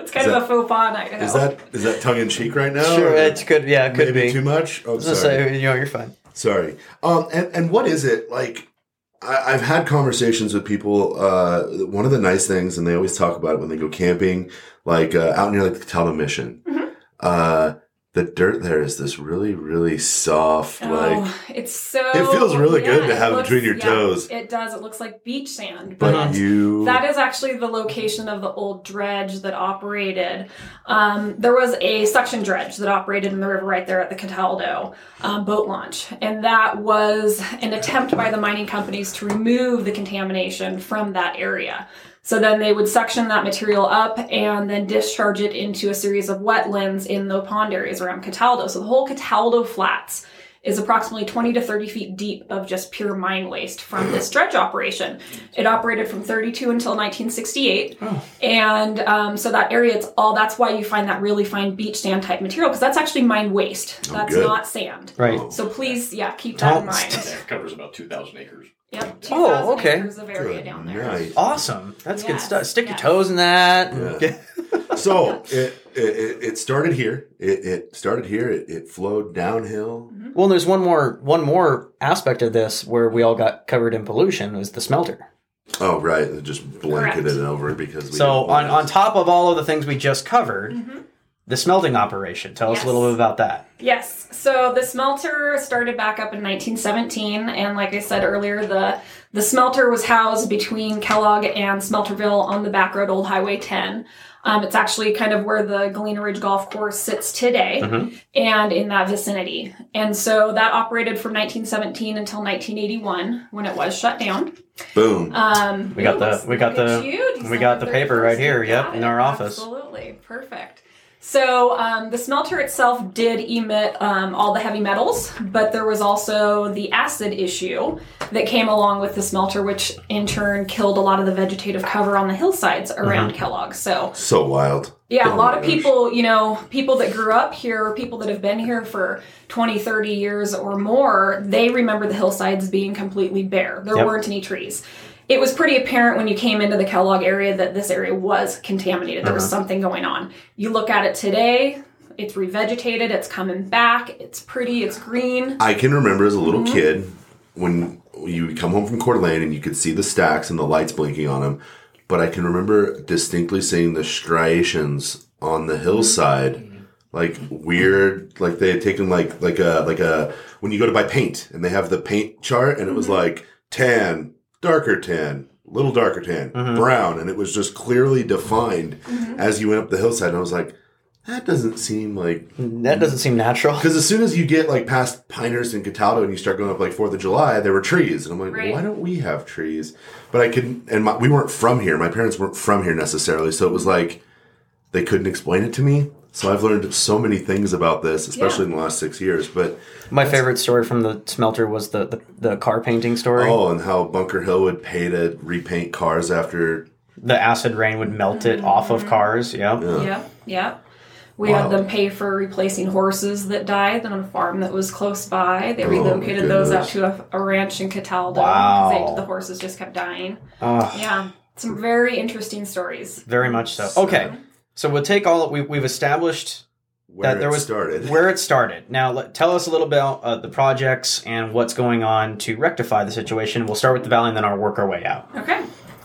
S4: It's kind
S5: Is
S4: of
S5: that-
S4: a faux pas night.
S5: Is that is that tongue in cheek right now?
S1: Sure,
S5: or
S1: it could. Yeah, it could
S5: maybe
S1: be.
S5: too much. Oh,
S1: I was gonna
S5: sorry.
S1: say, you know, you're fine.
S5: Sorry. Um, and, and what is it like? I, I've had conversations with people. Uh, one of the nice things, and they always talk about it when they go camping, like uh, out near like the Cataldo Mission.
S4: Mhm.
S5: Uh, the dirt there is this really, really soft,
S4: Oh,
S5: like,
S4: it's so.
S5: it feels really good to
S4: it
S5: have
S4: looks-
S5: between your
S4: yeah,
S5: toes.
S4: It does. It looks like beach sand,
S5: but
S4: but
S5: you.
S4: that is actually the location of the old dredge that operated. Um, there was a suction dredge that operated in the river right there at the Cataldo um, boat launch. And that was an attempt by the mining companies to remove the contamination from that area. So then they would suction that material up and then discharge it into a series of wetlands in the pond areas around Cataldo. So the whole Cataldo Flats is approximately twenty to thirty feet deep of just pure mine waste from this dredge operation. It operated from thirty-two until nineteen sixty-eight.
S1: Oh.
S4: And um, so that area, it's all, that's why you find that really fine beach sand type material, because that's actually mine waste.
S5: Oh,
S4: That's
S5: good.
S4: not sand.
S1: Right.
S5: Oh.
S4: So please, yeah, keep that in
S1: Don't
S4: mind.
S3: Yeah, it covers about two thousand acres.
S4: Yep, two
S1: Oh,
S4: thousand
S1: okay.
S4: acres of area
S5: Good
S4: down there.
S5: night.
S1: Awesome. That's good
S4: Yes,
S1: stuff. Stick
S4: yes.
S1: your toes in that. and
S5: Yeah.
S1: get-
S5: So it, it it started here. It, it started here. It, it flowed downhill.
S1: Well, there's one more one more aspect of this where we all got covered in pollution was the smelter.
S5: Oh, right. It just blanketed
S4: Correct.
S5: it over because we
S1: So
S5: didn't
S1: on,
S5: want
S1: on
S5: it.
S1: top of all of the things we just covered,
S4: Mm-hmm.
S1: the smelting operation. Tell us
S4: Yes.
S1: a little bit about that.
S4: Yes. So the smelter started back up in nineteen seventeen, and like I said earlier, the the smelter was housed between Kellogg and Smelterville on the back road, Old Highway ten. Um, it's actually kind of where the Galena Ridge Golf Course sits today,
S1: Mhm.
S4: and in that vicinity. And so that operated from nineteen seventeen until nineteen eighty-one, when it was shut down.
S5: Boom.
S4: Um,
S1: We got
S4: ooh,
S1: the-
S4: let's
S1: we got
S4: look at
S1: the-
S4: you,
S1: we
S4: December
S1: got the paper right
S4: thirty-first.
S1: here,
S4: You
S1: yep,
S4: got
S1: in
S4: it.
S1: our office.
S4: Absolutely. Perfect. So um, the smelter itself did emit um, all the heavy metals, but there was also the acid issue that came along with the smelter, which in turn killed a lot of the vegetative cover on the hillsides around Kellogg. So
S5: So wild.
S4: yeah,
S5: Oh
S4: a lot
S5: my
S4: of
S5: gosh.
S4: people, you know, people that grew up here, or people that have been here for twenty, thirty years or more, they remember the hillsides being completely bare. There
S1: Yep.
S4: weren't any trees. It was pretty apparent when you came into the Kellogg area that this area was contaminated. There was something going on. You look at it today, it's revegetated, it's coming back, it's pretty, it's green.
S5: I can remember as a little
S4: Mm-hmm.
S5: kid when you would come home from Coeur d'Alene and you could see the stacks and the lights blinking on them. But I can remember distinctly seeing the striations on the hillside, like weird, like they had taken like like a like a when you go to buy paint and they have the paint chart and it was
S4: Mm-hmm.
S5: like tan, darker tan, little darker tan,
S1: Mhm.
S5: brown, and it was just clearly defined
S4: Mm-hmm.
S5: as you went up the hillside. And I was like, that doesn't seem like
S1: That doesn't seem natural.
S5: because as soon as you get like past Pinehurst and Cataldo and you start going up like Fourth of July, there were trees, and I'm like,
S4: Right.
S5: why don't we have trees? But I couldn't, and my, we weren't from here. My parents weren't from here necessarily, so it was like they couldn't explain it to me. So I've learned so many things about this, especially in the last six years. But
S1: My favorite story from the smelter was the, the, the car painting story.
S5: oh, and how Bunker Hill would pay to repaint cars after.
S1: The acid rain would melt it off of cars. Yeah.
S5: Yeah.
S4: Yeah, yeah. We
S5: Wow.
S4: had them pay for replacing horses that died on a farm that was close by. They
S5: Oh, my
S4: relocated those out
S5: goodness.
S4: to a, a ranch in Cataldo
S1: Wow.
S4: because the horses just kept dying.
S1: Oh,
S4: Yeah, some very interesting stories.
S1: very much so. Okay. So we'll take all we, we've established
S5: Where
S1: that there
S5: it
S1: was
S5: started.
S1: where it started. Now, let, tell us a little about uh, the projects and what's going on to rectify the situation. We'll start with the valley and then I'll work our way out.
S4: Okay.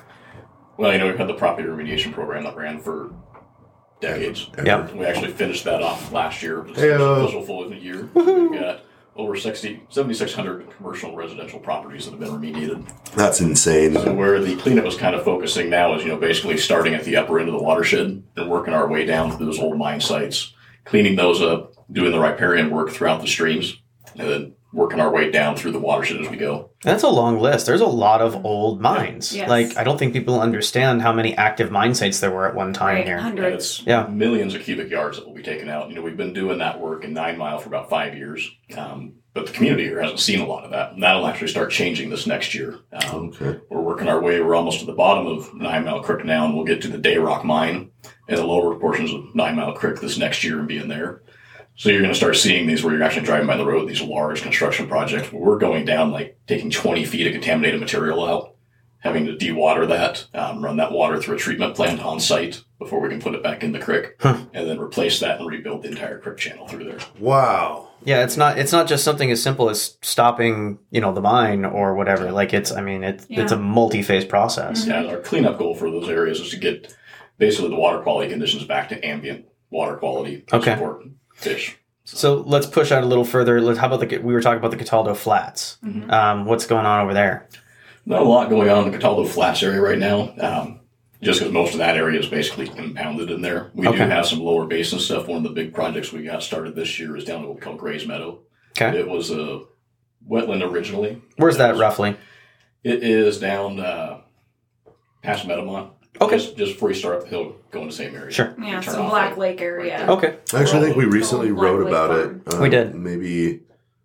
S3: Well, you know, we've had the property remediation program that ran for decades.
S1: Yeah.
S3: We actually finished that off last year. It was
S5: Heyo.
S3: official full of the year. We've got over sixty, seventy-six hundred commercial and residential properties that have been remediated.
S5: That's insane.
S3: So where the cleanup is kind of focusing now is, you know, basically starting at the upper end of the watershed and working our way down to those old mine sites, cleaning those up, doing the riparian work throughout the streams, and then working our way down through the watershed as we go.
S1: That's a long list. There's a lot of old mines.
S4: Yes.
S1: Like, I don't think people understand how many active mine sites there were at one time
S4: Right,
S1: here.
S3: And
S4: hundreds.
S3: it's
S1: Yeah.
S3: millions of cubic yards that will be taken out. You know, we've been doing that work in Nine Mile for about five years, um, but the community here hasn't seen a lot of that. And that'll actually start changing this next year. Um,
S5: Okay.
S3: We're working our way. We're almost to the bottom of Nine Mile Creek now, and we'll get to the Dayrock mine and the lower portions of Nine Mile Creek this next year and be in there. So you're going to start seeing these where you're actually driving by the road, these large construction projects where we're going down, like taking twenty feet of contaminated material out, having to dewater that, um, run that water through a treatment plant on site before we can put it back in the creek,
S1: Huh.
S3: and then replace that and rebuild the entire creek channel through there.
S5: Wow.
S1: Yeah, it's not it's not just something as simple as stopping, you know, the mine or whatever. Like it's I mean it's
S4: Yeah.
S1: it's a multi-phase process.
S3: Yeah, our cleanup goal for those areas is to get basically the water quality conditions back to ambient water quality to
S1: Okay.
S3: support fish.
S1: So let's push out a little further. Let's, how about the we were talking about the Cataldo Flats?
S4: Mhm.
S1: Um, what's going on over there?
S3: Not a lot going on in the Cataldo Flats area right now, um, just because most of that area is basically impounded in there. We
S1: Okay.
S3: do have some lower basin stuff. One of the big projects we got started this year is down at what we call Gray's Meadow.
S1: Okay,
S3: It was a wetland originally.
S1: where's that roughly?
S3: It is down uh, past Meadowmont.
S1: Okay.
S3: Just, just before you start up the hill, go in the same area.
S1: Sure.
S4: Yeah,
S3: You turn
S4: so
S3: off
S4: Black
S3: it.
S4: Lake area.
S1: Okay,
S5: Actually, I think we recently
S4: Black
S5: wrote
S4: Lake
S5: about
S4: Farm.
S5: it. Uh,
S1: We did.
S5: Maybe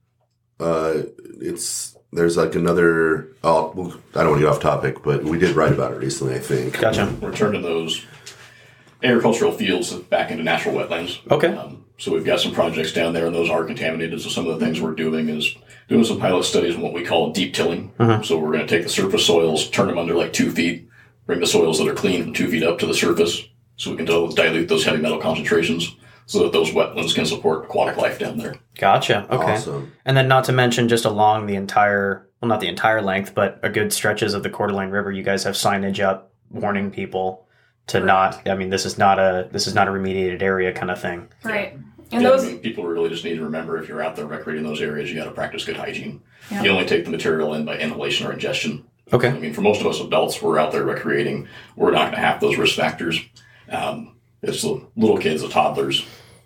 S5: uh, it's there's like another. Oh, well, I don't want to get off topic, but we did write about it recently. I think.
S1: gotcha.
S3: We're turning those agricultural fields back into natural wetlands.
S1: Okay.
S3: Um, so we've got some projects down there, and those are contaminated. So some of the things we're doing is doing some pilot studies on what we call deep tilling.
S1: Mhm.
S3: So we're going to take the surface soils, turn them under like two feet, bring the soils that are clean from two feet up to the surface, so we can dil- dilute those heavy metal concentrations, so that those wetlands can support aquatic life down there.
S1: Gotcha. Okay.
S5: Awesome.
S1: And then not to mention just along the entire, well, not the entire length, but a good stretches of the Coeur d'Alene River, you guys have signage up warning people to not, I mean, this is not a, this is not a remediated area kind of thing.
S4: Right. And
S3: Yeah,
S4: those,
S3: I mean, people really just need to remember, if you're out there recreating those areas, you got to practice good hygiene.
S4: Yeah.
S3: You only take the material in by inhalation or ingestion.
S1: Okay.
S3: I mean, for most of us adults, we're out there recreating. We're not going to have those risk factors. Um, it's the little kids, the toddlers.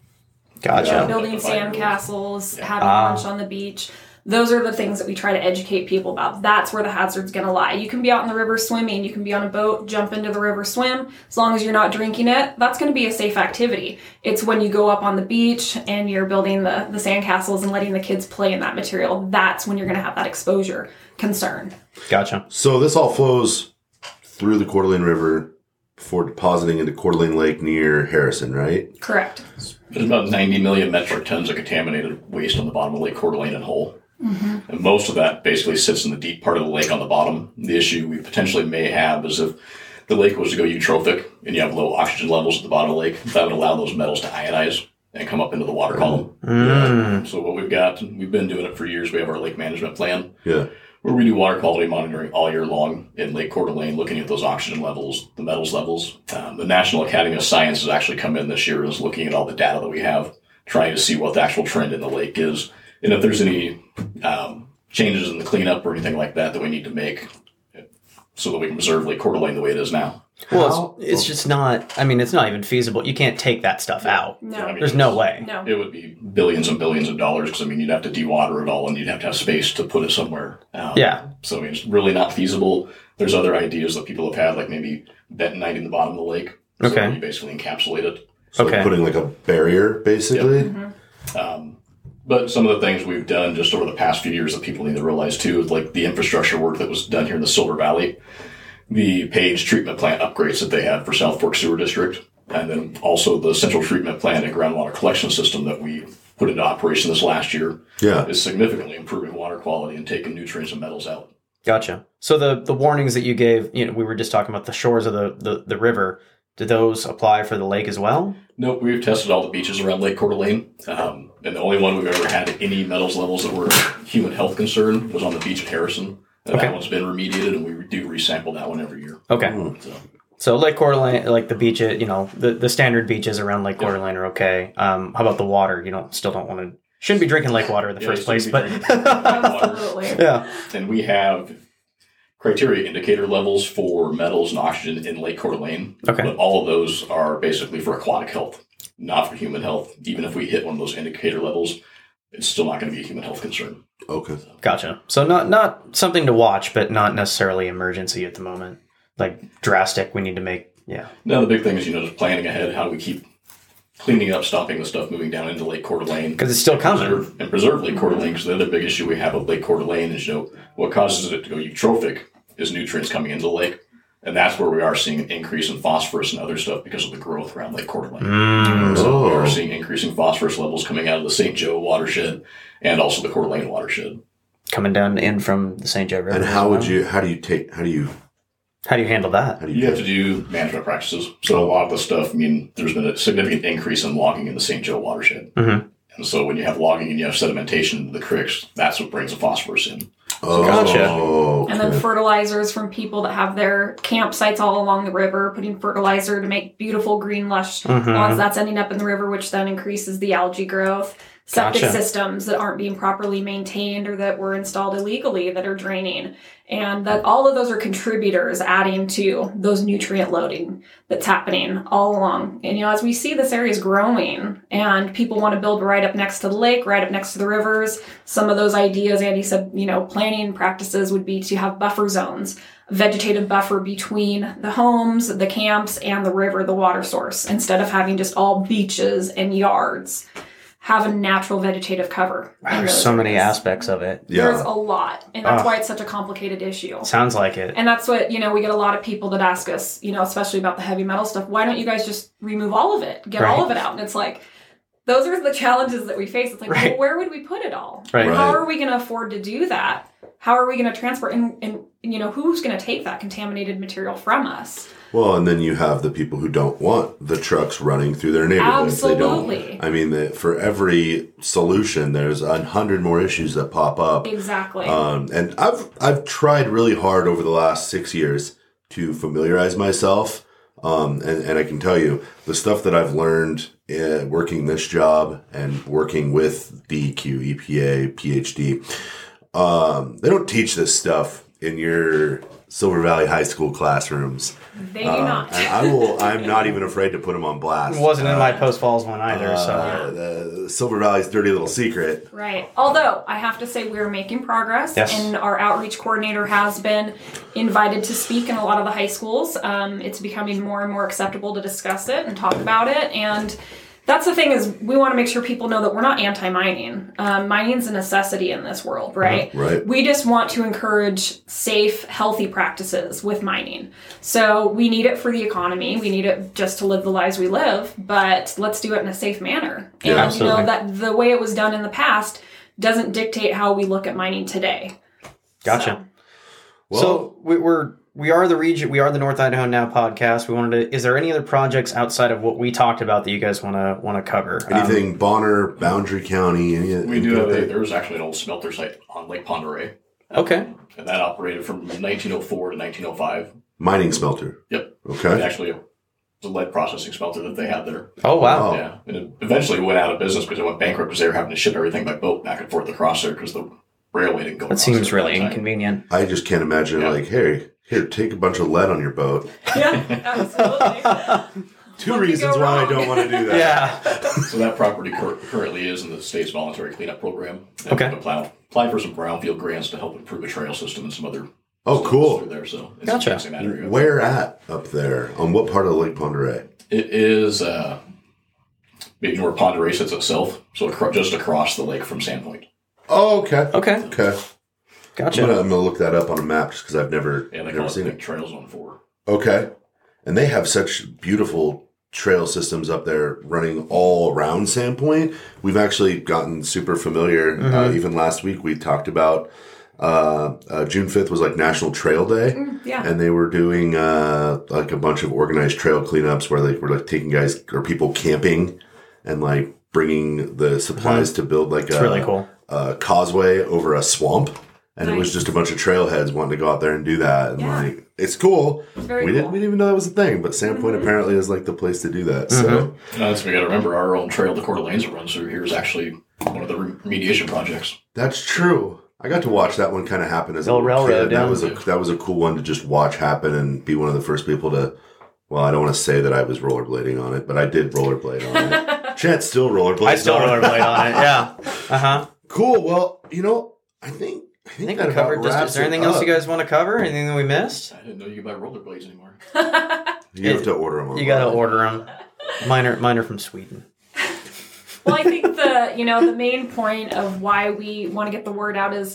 S1: Gotcha.
S3: Yeah.
S4: building
S3: The five-year-olds.
S4: sandcastles,
S3: Yeah.
S4: having
S1: Ah.
S4: lunch on the beach. Those are the things that we try to educate people about. That's where the hazard's going to lie. You can be out in the river swimming. You can be on a boat, jump into the river, swim. As long as you're not drinking it, that's going to be a safe activity. It's when you go up on the beach and you're building the, the sandcastles and letting the kids play in that material. That's when you're going to have that exposure concern.
S1: Gotcha.
S5: So this all flows through the Coeur d'Alene River before depositing into Coeur d'Alene Lake near Harrison, right?
S4: Correct.
S3: There's about ninety million metric tons of contaminated waste on the bottom of Lake Coeur d'Alene and Hull. And most of that basically sits in the deep part of the lake on the bottom. The issue we potentially may have is if the lake was to go eutrophic and you have low oxygen levels at the bottom of the lake, that would allow those metals to ionize and come up into the water column.
S1: Mm.
S3: So what we've got, we've been doing it for years. We have our lake management plan,
S5: Yeah.
S3: where we do water quality monitoring all year long in Lake Coeur d'Alene, looking at those oxygen levels, the metals levels. Um, the National Academy of Science has actually come in this year and is looking at all the data that we have, trying to see what the actual trend in the lake is, and if there's any um, changes in the cleanup or anything like that that we need to make so that we can preserve Lake Coeur d'Alene the way it is now.
S1: Well, it's, it's just not, I mean, it's not even feasible. You can't take that stuff out.
S4: No.
S3: I mean,
S1: There's no way.
S4: No.
S3: It would be billions and billions of dollars because, I mean, you'd have to dewater it all and you'd have to have space to put it somewhere. Um,
S1: Yeah.
S3: So, I mean, it's really not feasible. There's other ideas that people have had, like maybe bentoniting the bottom of the lake. So
S1: Okay.
S3: you basically encapsulate it.
S5: So
S1: Okay.
S5: putting like a barrier, basically.
S3: Um, but some of the things we've done just over the past few years that people need to realize too, is like the infrastructure work that was done here in the Silver Valley, the Page treatment plant upgrades that they had for South Fork Sewer District, and then also the central treatment plant and groundwater collection system that we put into operation this last year
S5: Yeah.
S3: is significantly improving water quality and taking nutrients and metals out.
S1: Gotcha. So the, the warnings that you gave, you know, we were just talking about the shores of the, the, the river. Do those apply for the lake as well?
S3: Nope, we've tested all the beaches around Lake Coeur d'Alene, um, and the only one we've ever had any metals levels that were a human health concern was on the beach at Harrison. And
S1: Okay.
S3: that one's been remediated, and we do resample that one every year.
S1: Okay.
S3: So,
S1: So Lake Coeur d'Alene, like the beach, you know, the, the standard beaches around Lake Coeur d'Alene are okay. Um, how about the water? You don't, still don't want to, shouldn't be drinking lake water in the
S3: Yeah,
S1: first
S3: you
S1: place,
S3: shouldn't
S1: but
S3: be drinking
S4: Absolutely.
S1: yeah.
S3: and we have criteria indicator levels for metals and oxygen in Lake Coeur d'Alene.
S1: Okay.
S3: But all of those are basically for aquatic health, not for human health. Even if we hit one of those indicator levels, it's still not going to be a human health concern.
S5: Okay.
S1: Gotcha. So not, not something to watch, but not necessarily emergency at the moment. Like drastic, we need to make, yeah.
S3: Now, the big thing is, you know, just planning ahead. How do we keep cleaning up, stopping the stuff moving down into Lake Coeur d'Alene?
S1: 'Cause it's still
S3: and
S1: coming.
S3: Preserve, and preserve Lake Coeur d'Alene, because the other big issue we have with Lake Coeur d'Alene is, you know, what causes it to go eutrophic is nutrients coming into the lake. And that's where we are seeing an increase in phosphorus and other stuff because of the growth around Lake Coeur d'Alene.
S1: Mm.
S3: So we
S5: Oh.
S3: are seeing increasing phosphorus levels coming out of the Saint Joe watershed and also the Coeur d'Alene watershed.
S1: Coming down in from the Saint Joe River.
S5: And
S1: as
S5: how would
S1: well.
S5: you? How do you take? How do you
S1: How do you handle that?
S5: How do you,
S3: You
S5: do
S3: have to do management practices. So a lot of the stuff, I mean, there's been a significant increase in logging in the Saint Joe watershed.
S1: Mm-hmm.
S3: And so when you have logging and you have sedimentation into the creeks, that's what brings the phosphorus in.
S5: Oh,
S1: Gotcha.
S5: okay.
S4: And then fertilizers from people that have their campsites all along the river, putting fertilizer to make beautiful green lush
S1: Mhm.
S4: lawns. That's ending up in the river, which then increases the algae growth. Septic
S1: Gotcha.
S4: systems that aren't being properly maintained or that were installed illegally that are draining. And that all of those are contributors adding to those nutrient loading that's happening all along. And, you know, as we see this area is growing and people want to build right up next to the lake, right up next to the rivers, some of those ideas, Andy said, you know, planning practices would be to have buffer zones, vegetative buffer between the homes, the camps, and the river, the water source, instead of having just all beaches and yards. Have a natural vegetative cover. in
S1: There's
S4: those
S1: so many
S4: areas.
S1: aspects of it.
S5: Yeah.
S4: There's a lot. And that's
S1: Ugh.
S4: why it's such a complicated issue.
S1: Sounds like it.
S4: And that's what, you know, we get a lot of people that ask us, you know, especially about the heavy metal stuff, why don't you guys just remove all of it? Get all
S1: Right.
S4: of it out. And it's like, those are the challenges that we face. It's like,
S1: Right.
S4: well, where would we put it all?
S1: Right.
S4: How
S5: Right.
S4: are we going to afford to do that? How are we going to transport? And, and, you know, who's going to take that contaminated material from us?
S5: Well, and then you have the people who don't want the trucks running through their neighborhoods. They
S4: Absolutely.
S5: don't. I mean, the, for every solution, there's a hundred more issues that pop up.
S4: Exactly.
S5: Um, and I've I've tried really hard over the last six years to familiarize myself. Um, and, and I can tell you the stuff that I've learned uh, working this job and working with D E Q, E P A, P H D. Um, they don't teach this stuff in your Silver Valley High School classrooms.
S4: they do
S5: Uh,
S4: not.
S5: and I will. I'm not even afraid to put them on blast.
S1: It wasn't in
S5: Uh,
S1: my Post Falls one either,
S5: uh,
S1: so.
S5: the Silver Valley's dirty little secret.
S4: Right. Although I have to say we're making progress,
S1: Yes.
S4: and our outreach coordinator has been invited to speak in a lot of the high schools. Um, it's becoming more and more acceptable to discuss it and talk about it. And that's the thing is we want to make sure people know that we're not anti-mining. Um, mining's a necessity in this world, right?
S5: Right.
S4: We just want to encourage safe, healthy practices with mining. So we need it for the economy. We need it just to live the lives we live, but let's do it in a safe manner.
S5: Yeah,
S4: and
S1: absolutely.
S4: you know that the way it was done in the past doesn't dictate how we look at mining today.
S1: Gotcha.
S5: Well,
S1: so we, we're we are the region. We are the North Idaho Now podcast. We wanted to. Is there any other projects outside of what we talked about that you guys want to want to cover? Um,
S5: anything Bonner, Boundary County, any
S3: We do have a, there was actually an old smelter site on Lake Pend Oreille,
S1: okay.
S3: and that operated from nineteen oh four to nineteen oh five.
S5: mining smelter.
S3: Yep. And
S5: Okay.
S3: actually, it was a lead processing smelter that they had there.
S1: Oh wow.
S5: Wow.
S3: Yeah. And it eventually went out of business because it went bankrupt because they were having to ship everything by boat back and forth across there because the railway didn't go
S1: That
S3: across
S1: seems
S3: it at
S1: really
S3: that time.
S1: inconvenient.
S5: I just can't imagine
S3: Yeah.
S5: like, hey, here, take a bunch of lead on your boat.
S4: Yeah, absolutely.
S5: Two
S4: What could
S5: reasons
S4: go
S5: why I
S4: wrong?
S5: don't want to do that.
S1: Yeah.
S3: So that property cur- currently is in the state's voluntary cleanup program. And
S1: Okay.
S3: we've applied, applied for some brownfield grants to help improve a trail system and some other
S5: Oh,
S3: systems
S5: cool.
S3: through there. So it's
S1: Gotcha.
S3: interesting that area.
S5: Where at up there? On what part of Lake Pend Oreille?
S3: It is uh, maybe where Pend Oreille sits itself, so acro- just across the lake from Sandpoint.
S5: Oh, okay.
S1: Okay.
S5: Okay. I'm
S1: Gotcha.
S5: gonna, I'm gonna look that up on a map just because I've never,
S3: Yeah, they
S5: never
S3: call it
S5: seen
S3: Lake
S5: it.
S3: Trail Zone four.
S5: Okay. And they have such beautiful trail systems up there running all around Sandpoint. We've actually gotten super familiar. Uh,
S1: Mhm.
S5: even last week we talked about uh, uh, June fifth was like National Trail Day.
S4: Yeah.
S5: And they were doing uh, like a bunch of organized trail cleanups where they were like taking guys or people camping and like bringing the supplies to build like
S1: It's
S5: a,
S1: really cool.
S5: a causeway over a swamp. And it was
S4: Nice.
S5: just a bunch of trailheads wanting to go out there and do that. And
S4: Yeah.
S5: like, it's cool.
S4: Very
S5: we
S4: cool.
S5: didn't we didn't even know that was a thing, but Sandpoint
S4: Mhm.
S5: apparently is like the place to do that. So
S3: That's we got to remember our own trail, the Coeur d'Alenes that runs through here, is actually one of the remediation projects.
S5: that's true. I got to watch that one kind of happen as a
S1: Bill
S5: little
S1: Railroad,
S5: kid.
S1: yeah.
S5: That was a that was a cool one to just watch happen and be one of the first people to. Well, I don't want to say that I was rollerblading on it, but I did rollerblade on it. Chance still rollerblades.
S1: I still
S5: on it.
S1: rollerblade on it. Yeah. Uh huh.
S5: Cool. Well, you know, I think I
S1: I
S5: think,
S1: think
S5: that
S1: we
S5: about
S1: covered. Just,
S5: wraps
S1: is there
S5: it
S1: anything else
S5: up.
S1: you guys want to cover? Anything that we missed?
S3: I didn't know you could buy rollerblades anymore.
S5: You have to order them.
S1: You got to order them. Mine are, mine are from Sweden.
S4: Well, I think the, you know, the main point of why we want to get the word out is,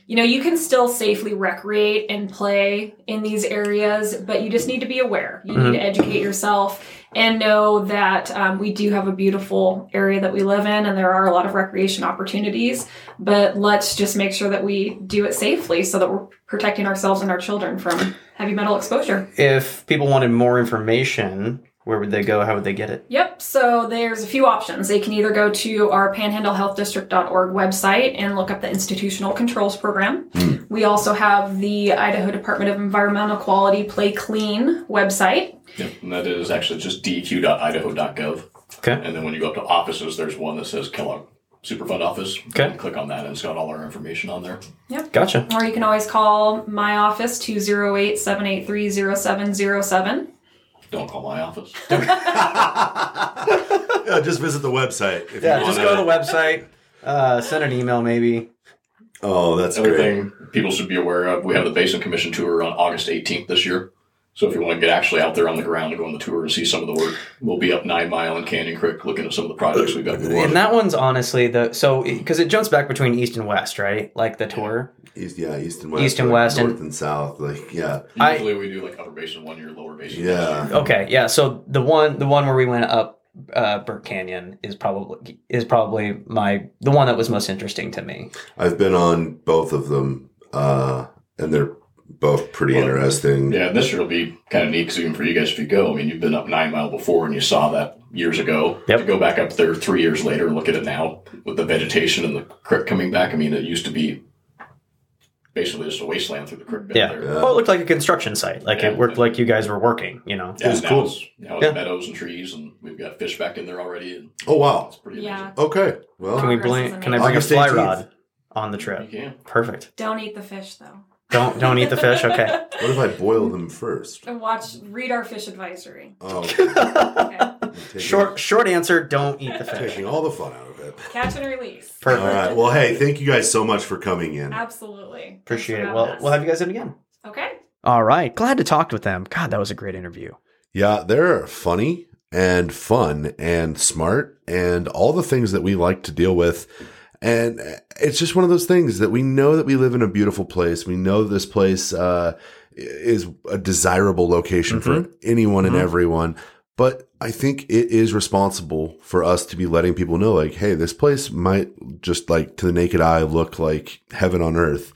S4: you know, you can still safely recreate and play in these areas, but you just need to be aware. You
S1: Mhm.
S4: need to educate yourself and know that um, we do have a beautiful area that we live in, and there are a lot of recreation opportunities. But let's just make sure that we do it safely so that we're protecting ourselves and our children from heavy metal exposure.
S1: If people wanted more information, where would they go? How would they get it?
S4: Yep, so there's a few options. They can either go to our panhandle health district dot org website and look up the Institutional Controls Program.
S2: Mm.
S4: We also have the Idaho Department of Environmental Quality Play Clean website.
S3: Yep, and that is actually just d e q dot idaho dot gov.
S1: Okay.
S3: And then when you go up to offices, there's one that says Kellogg Superfund Office.
S1: Okay.
S3: You can click on that, and it's got all our information on there.
S1: Gotcha.
S4: Or you can always call my office, two oh eight, seven eight three, oh seven oh seven.
S3: Don't call my office.
S5: Yeah, just visit the website. If
S1: Yeah,
S5: you
S1: just
S5: wanna-
S1: go to the website, uh, send an email maybe.
S5: Oh, that's great.
S3: Everything people should be aware of. We have the Basin Commission tour on August eighteenth this year. So if you want to get actually out there on the ground and go on the tour and see some of the work, we'll be up Nine Mile and Canyon Creek looking at some of the projects we've got going on.
S1: And that one's honestly the so because it jumps back between east and west, right? Like the tour.
S5: East, yeah, east and west.
S1: East and
S5: like
S1: west
S5: north
S1: and-
S5: and, south. Like, yeah,
S1: I-
S3: Usually we do like Upper Basin one year, Lower Basin
S5: Yeah.
S3: next year.
S1: Okay, yeah. So the one the one where we went up uh, Burke Canyon is probably is probably my the one that was most interesting to me.
S5: I've been on both of them, uh, and they're both pretty
S3: Well,
S5: interesting.
S3: Yeah, this year will be kind of neat because even for you guys, if you go, I mean, you've been up Nine Mile before and you saw that years ago.
S1: Yep.
S3: To go back up there three years later and look at it now with the vegetation and the creek coming back. I mean, it used to be basically just a wasteland through the creek bed
S1: Yeah.
S3: there.
S5: Yeah.
S1: Well, it looked like a construction site. Like
S3: Yeah.
S1: it worked like you guys were working. You know.
S3: Yeah,
S5: It was
S3: now
S5: cool.
S3: It's, now it's
S1: Yeah.
S3: meadows and trees, and we've got fish back in there already. And
S5: Oh wow.
S3: it's pretty
S4: Yeah.
S3: amazing.
S5: Okay. Well,
S1: Can we
S4: Progress
S1: bring?
S4: is
S1: Can I bring a
S5: August
S1: fly
S5: eighteenth.
S1: rod on the
S3: You
S1: trip?
S3: can.
S1: Perfect.
S4: Don't eat the fish, though.
S1: Don't don't eat the fish. Okay.
S5: what if I boil them first?
S4: And watch, read our fish advisory.
S5: Oh,
S4: Okay.
S5: taking,
S1: Short short answer. Don't eat the fish.
S5: taking all the fun out of it.
S4: Catch and release.
S1: Perfect.
S5: All right. Well, hey, thank you guys so much for coming in.
S4: Absolutely.
S1: Appreciate
S4: Thanks
S1: it.
S4: for
S1: Well,
S4: having us.
S1: we'll have you guys in again.
S4: Okay.
S1: All right. Glad to talk with them. God, that was a great interview.
S5: Yeah, they're funny and fun and smart and all the things that we like to deal with. And it's just one of those things that we know that we live in a beautiful place. We know this place uh, is a desirable location for anyone and
S1: Mhm.
S5: everyone. But I think it is responsible for us to be letting people know, like, hey, this place might just like to the naked eye look like heaven on earth.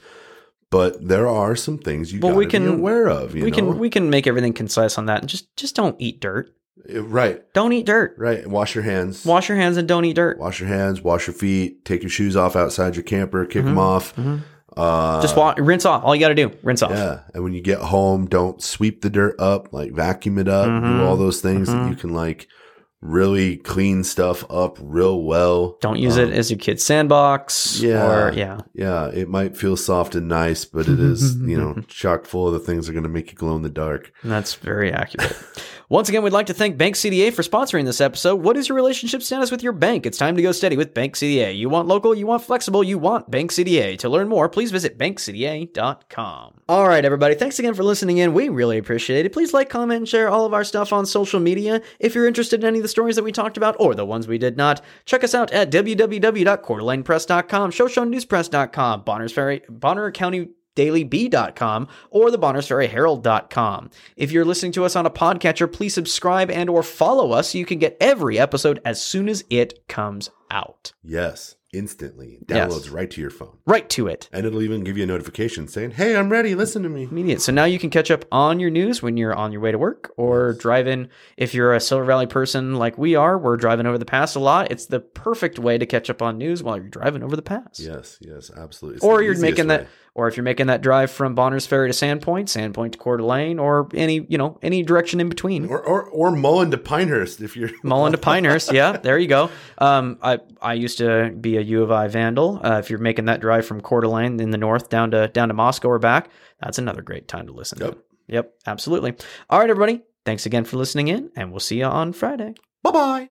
S5: But there are some things you
S1: Well,
S5: got
S1: we
S5: to
S1: can-
S5: be aware of. You
S1: we
S5: know?
S1: can we can make everything concise on that, and just just don't eat dirt.
S5: Right,
S1: Don't eat dirt.
S5: right. Wash your hands.
S1: Wash your hands and don't eat dirt.
S5: Wash your hands, wash your feet, take your shoes off outside your camper, kick
S1: Mhm.
S5: them off.
S1: Mhm.
S5: Uh,
S1: Just wa- rinse off. All you got to do, rinse off.
S5: yeah. And when you get home, don't sweep the dirt up, like vacuum it up,
S1: Mhm.
S5: do all those things
S1: Mhm.
S5: that you can like really clean stuff up real well.
S1: Don't use
S5: Um,
S1: it as your kid's sandbox.
S5: yeah.
S1: Or, yeah.
S5: Yeah, it might feel soft and nice, but it is, you know, chock full of the things that are going to make you glow in the dark.
S1: That's very accurate. Once again, we'd like to thank Bank C D A for sponsoring this episode. What is your relationship status with your bank? It's time to go steady with Bank C D A. You want local, you want flexible, you want Bank C D A. To learn more, please visit bank c d a dot com. All right, everybody. Thanks again for listening in. We really appreciate it. Please like, comment, and share all of our stuff on social media. If you're interested in any of the stories that we talked about or the ones we did not, check us out at w w w dot coeur d'alene press dot com, show show news press dot com, Bonners Ferry, Bonner County daily bee dot com, or the Bonners Ferry Herald dot com. If you're listening to us on a podcatcher, please subscribe and or follow us so you can get every episode as soon as it comes out.
S5: Yes, instantly.
S1: Yes.
S5: Downloads right to your phone.
S1: Right to it.
S5: And it'll even give you a notification saying, hey, I'm ready. Listen to me.
S1: Immediate. So now you can catch up on your news when you're on your way to work or driving. If you're a Silver Valley person like we are, we're driving over the pass a lot. It's the perfect way to catch up on news while you're driving over the pass.
S5: Yes, yes, absolutely. It's
S1: Or
S5: the
S1: you're
S5: easiest
S1: making
S5: way.
S1: that, or if you're making that drive from Bonners Ferry to Sandpoint, Sandpoint to Coeur d'Alene, or any, you know, any direction in between.
S5: Or, or or Mullen to Pinehurst if you're
S1: Mullen to Pinehurst, yeah, there you go. Um, I I used to be a U of I Vandal. Uh, if you're making that drive from Coeur d'Alene in the north down to down to Moscow or back, that's another great time to listen
S5: Yep.
S1: to. Yep, absolutely. All right, everybody. Thanks again for listening in, and we'll see you on Friday.
S5: Bye bye.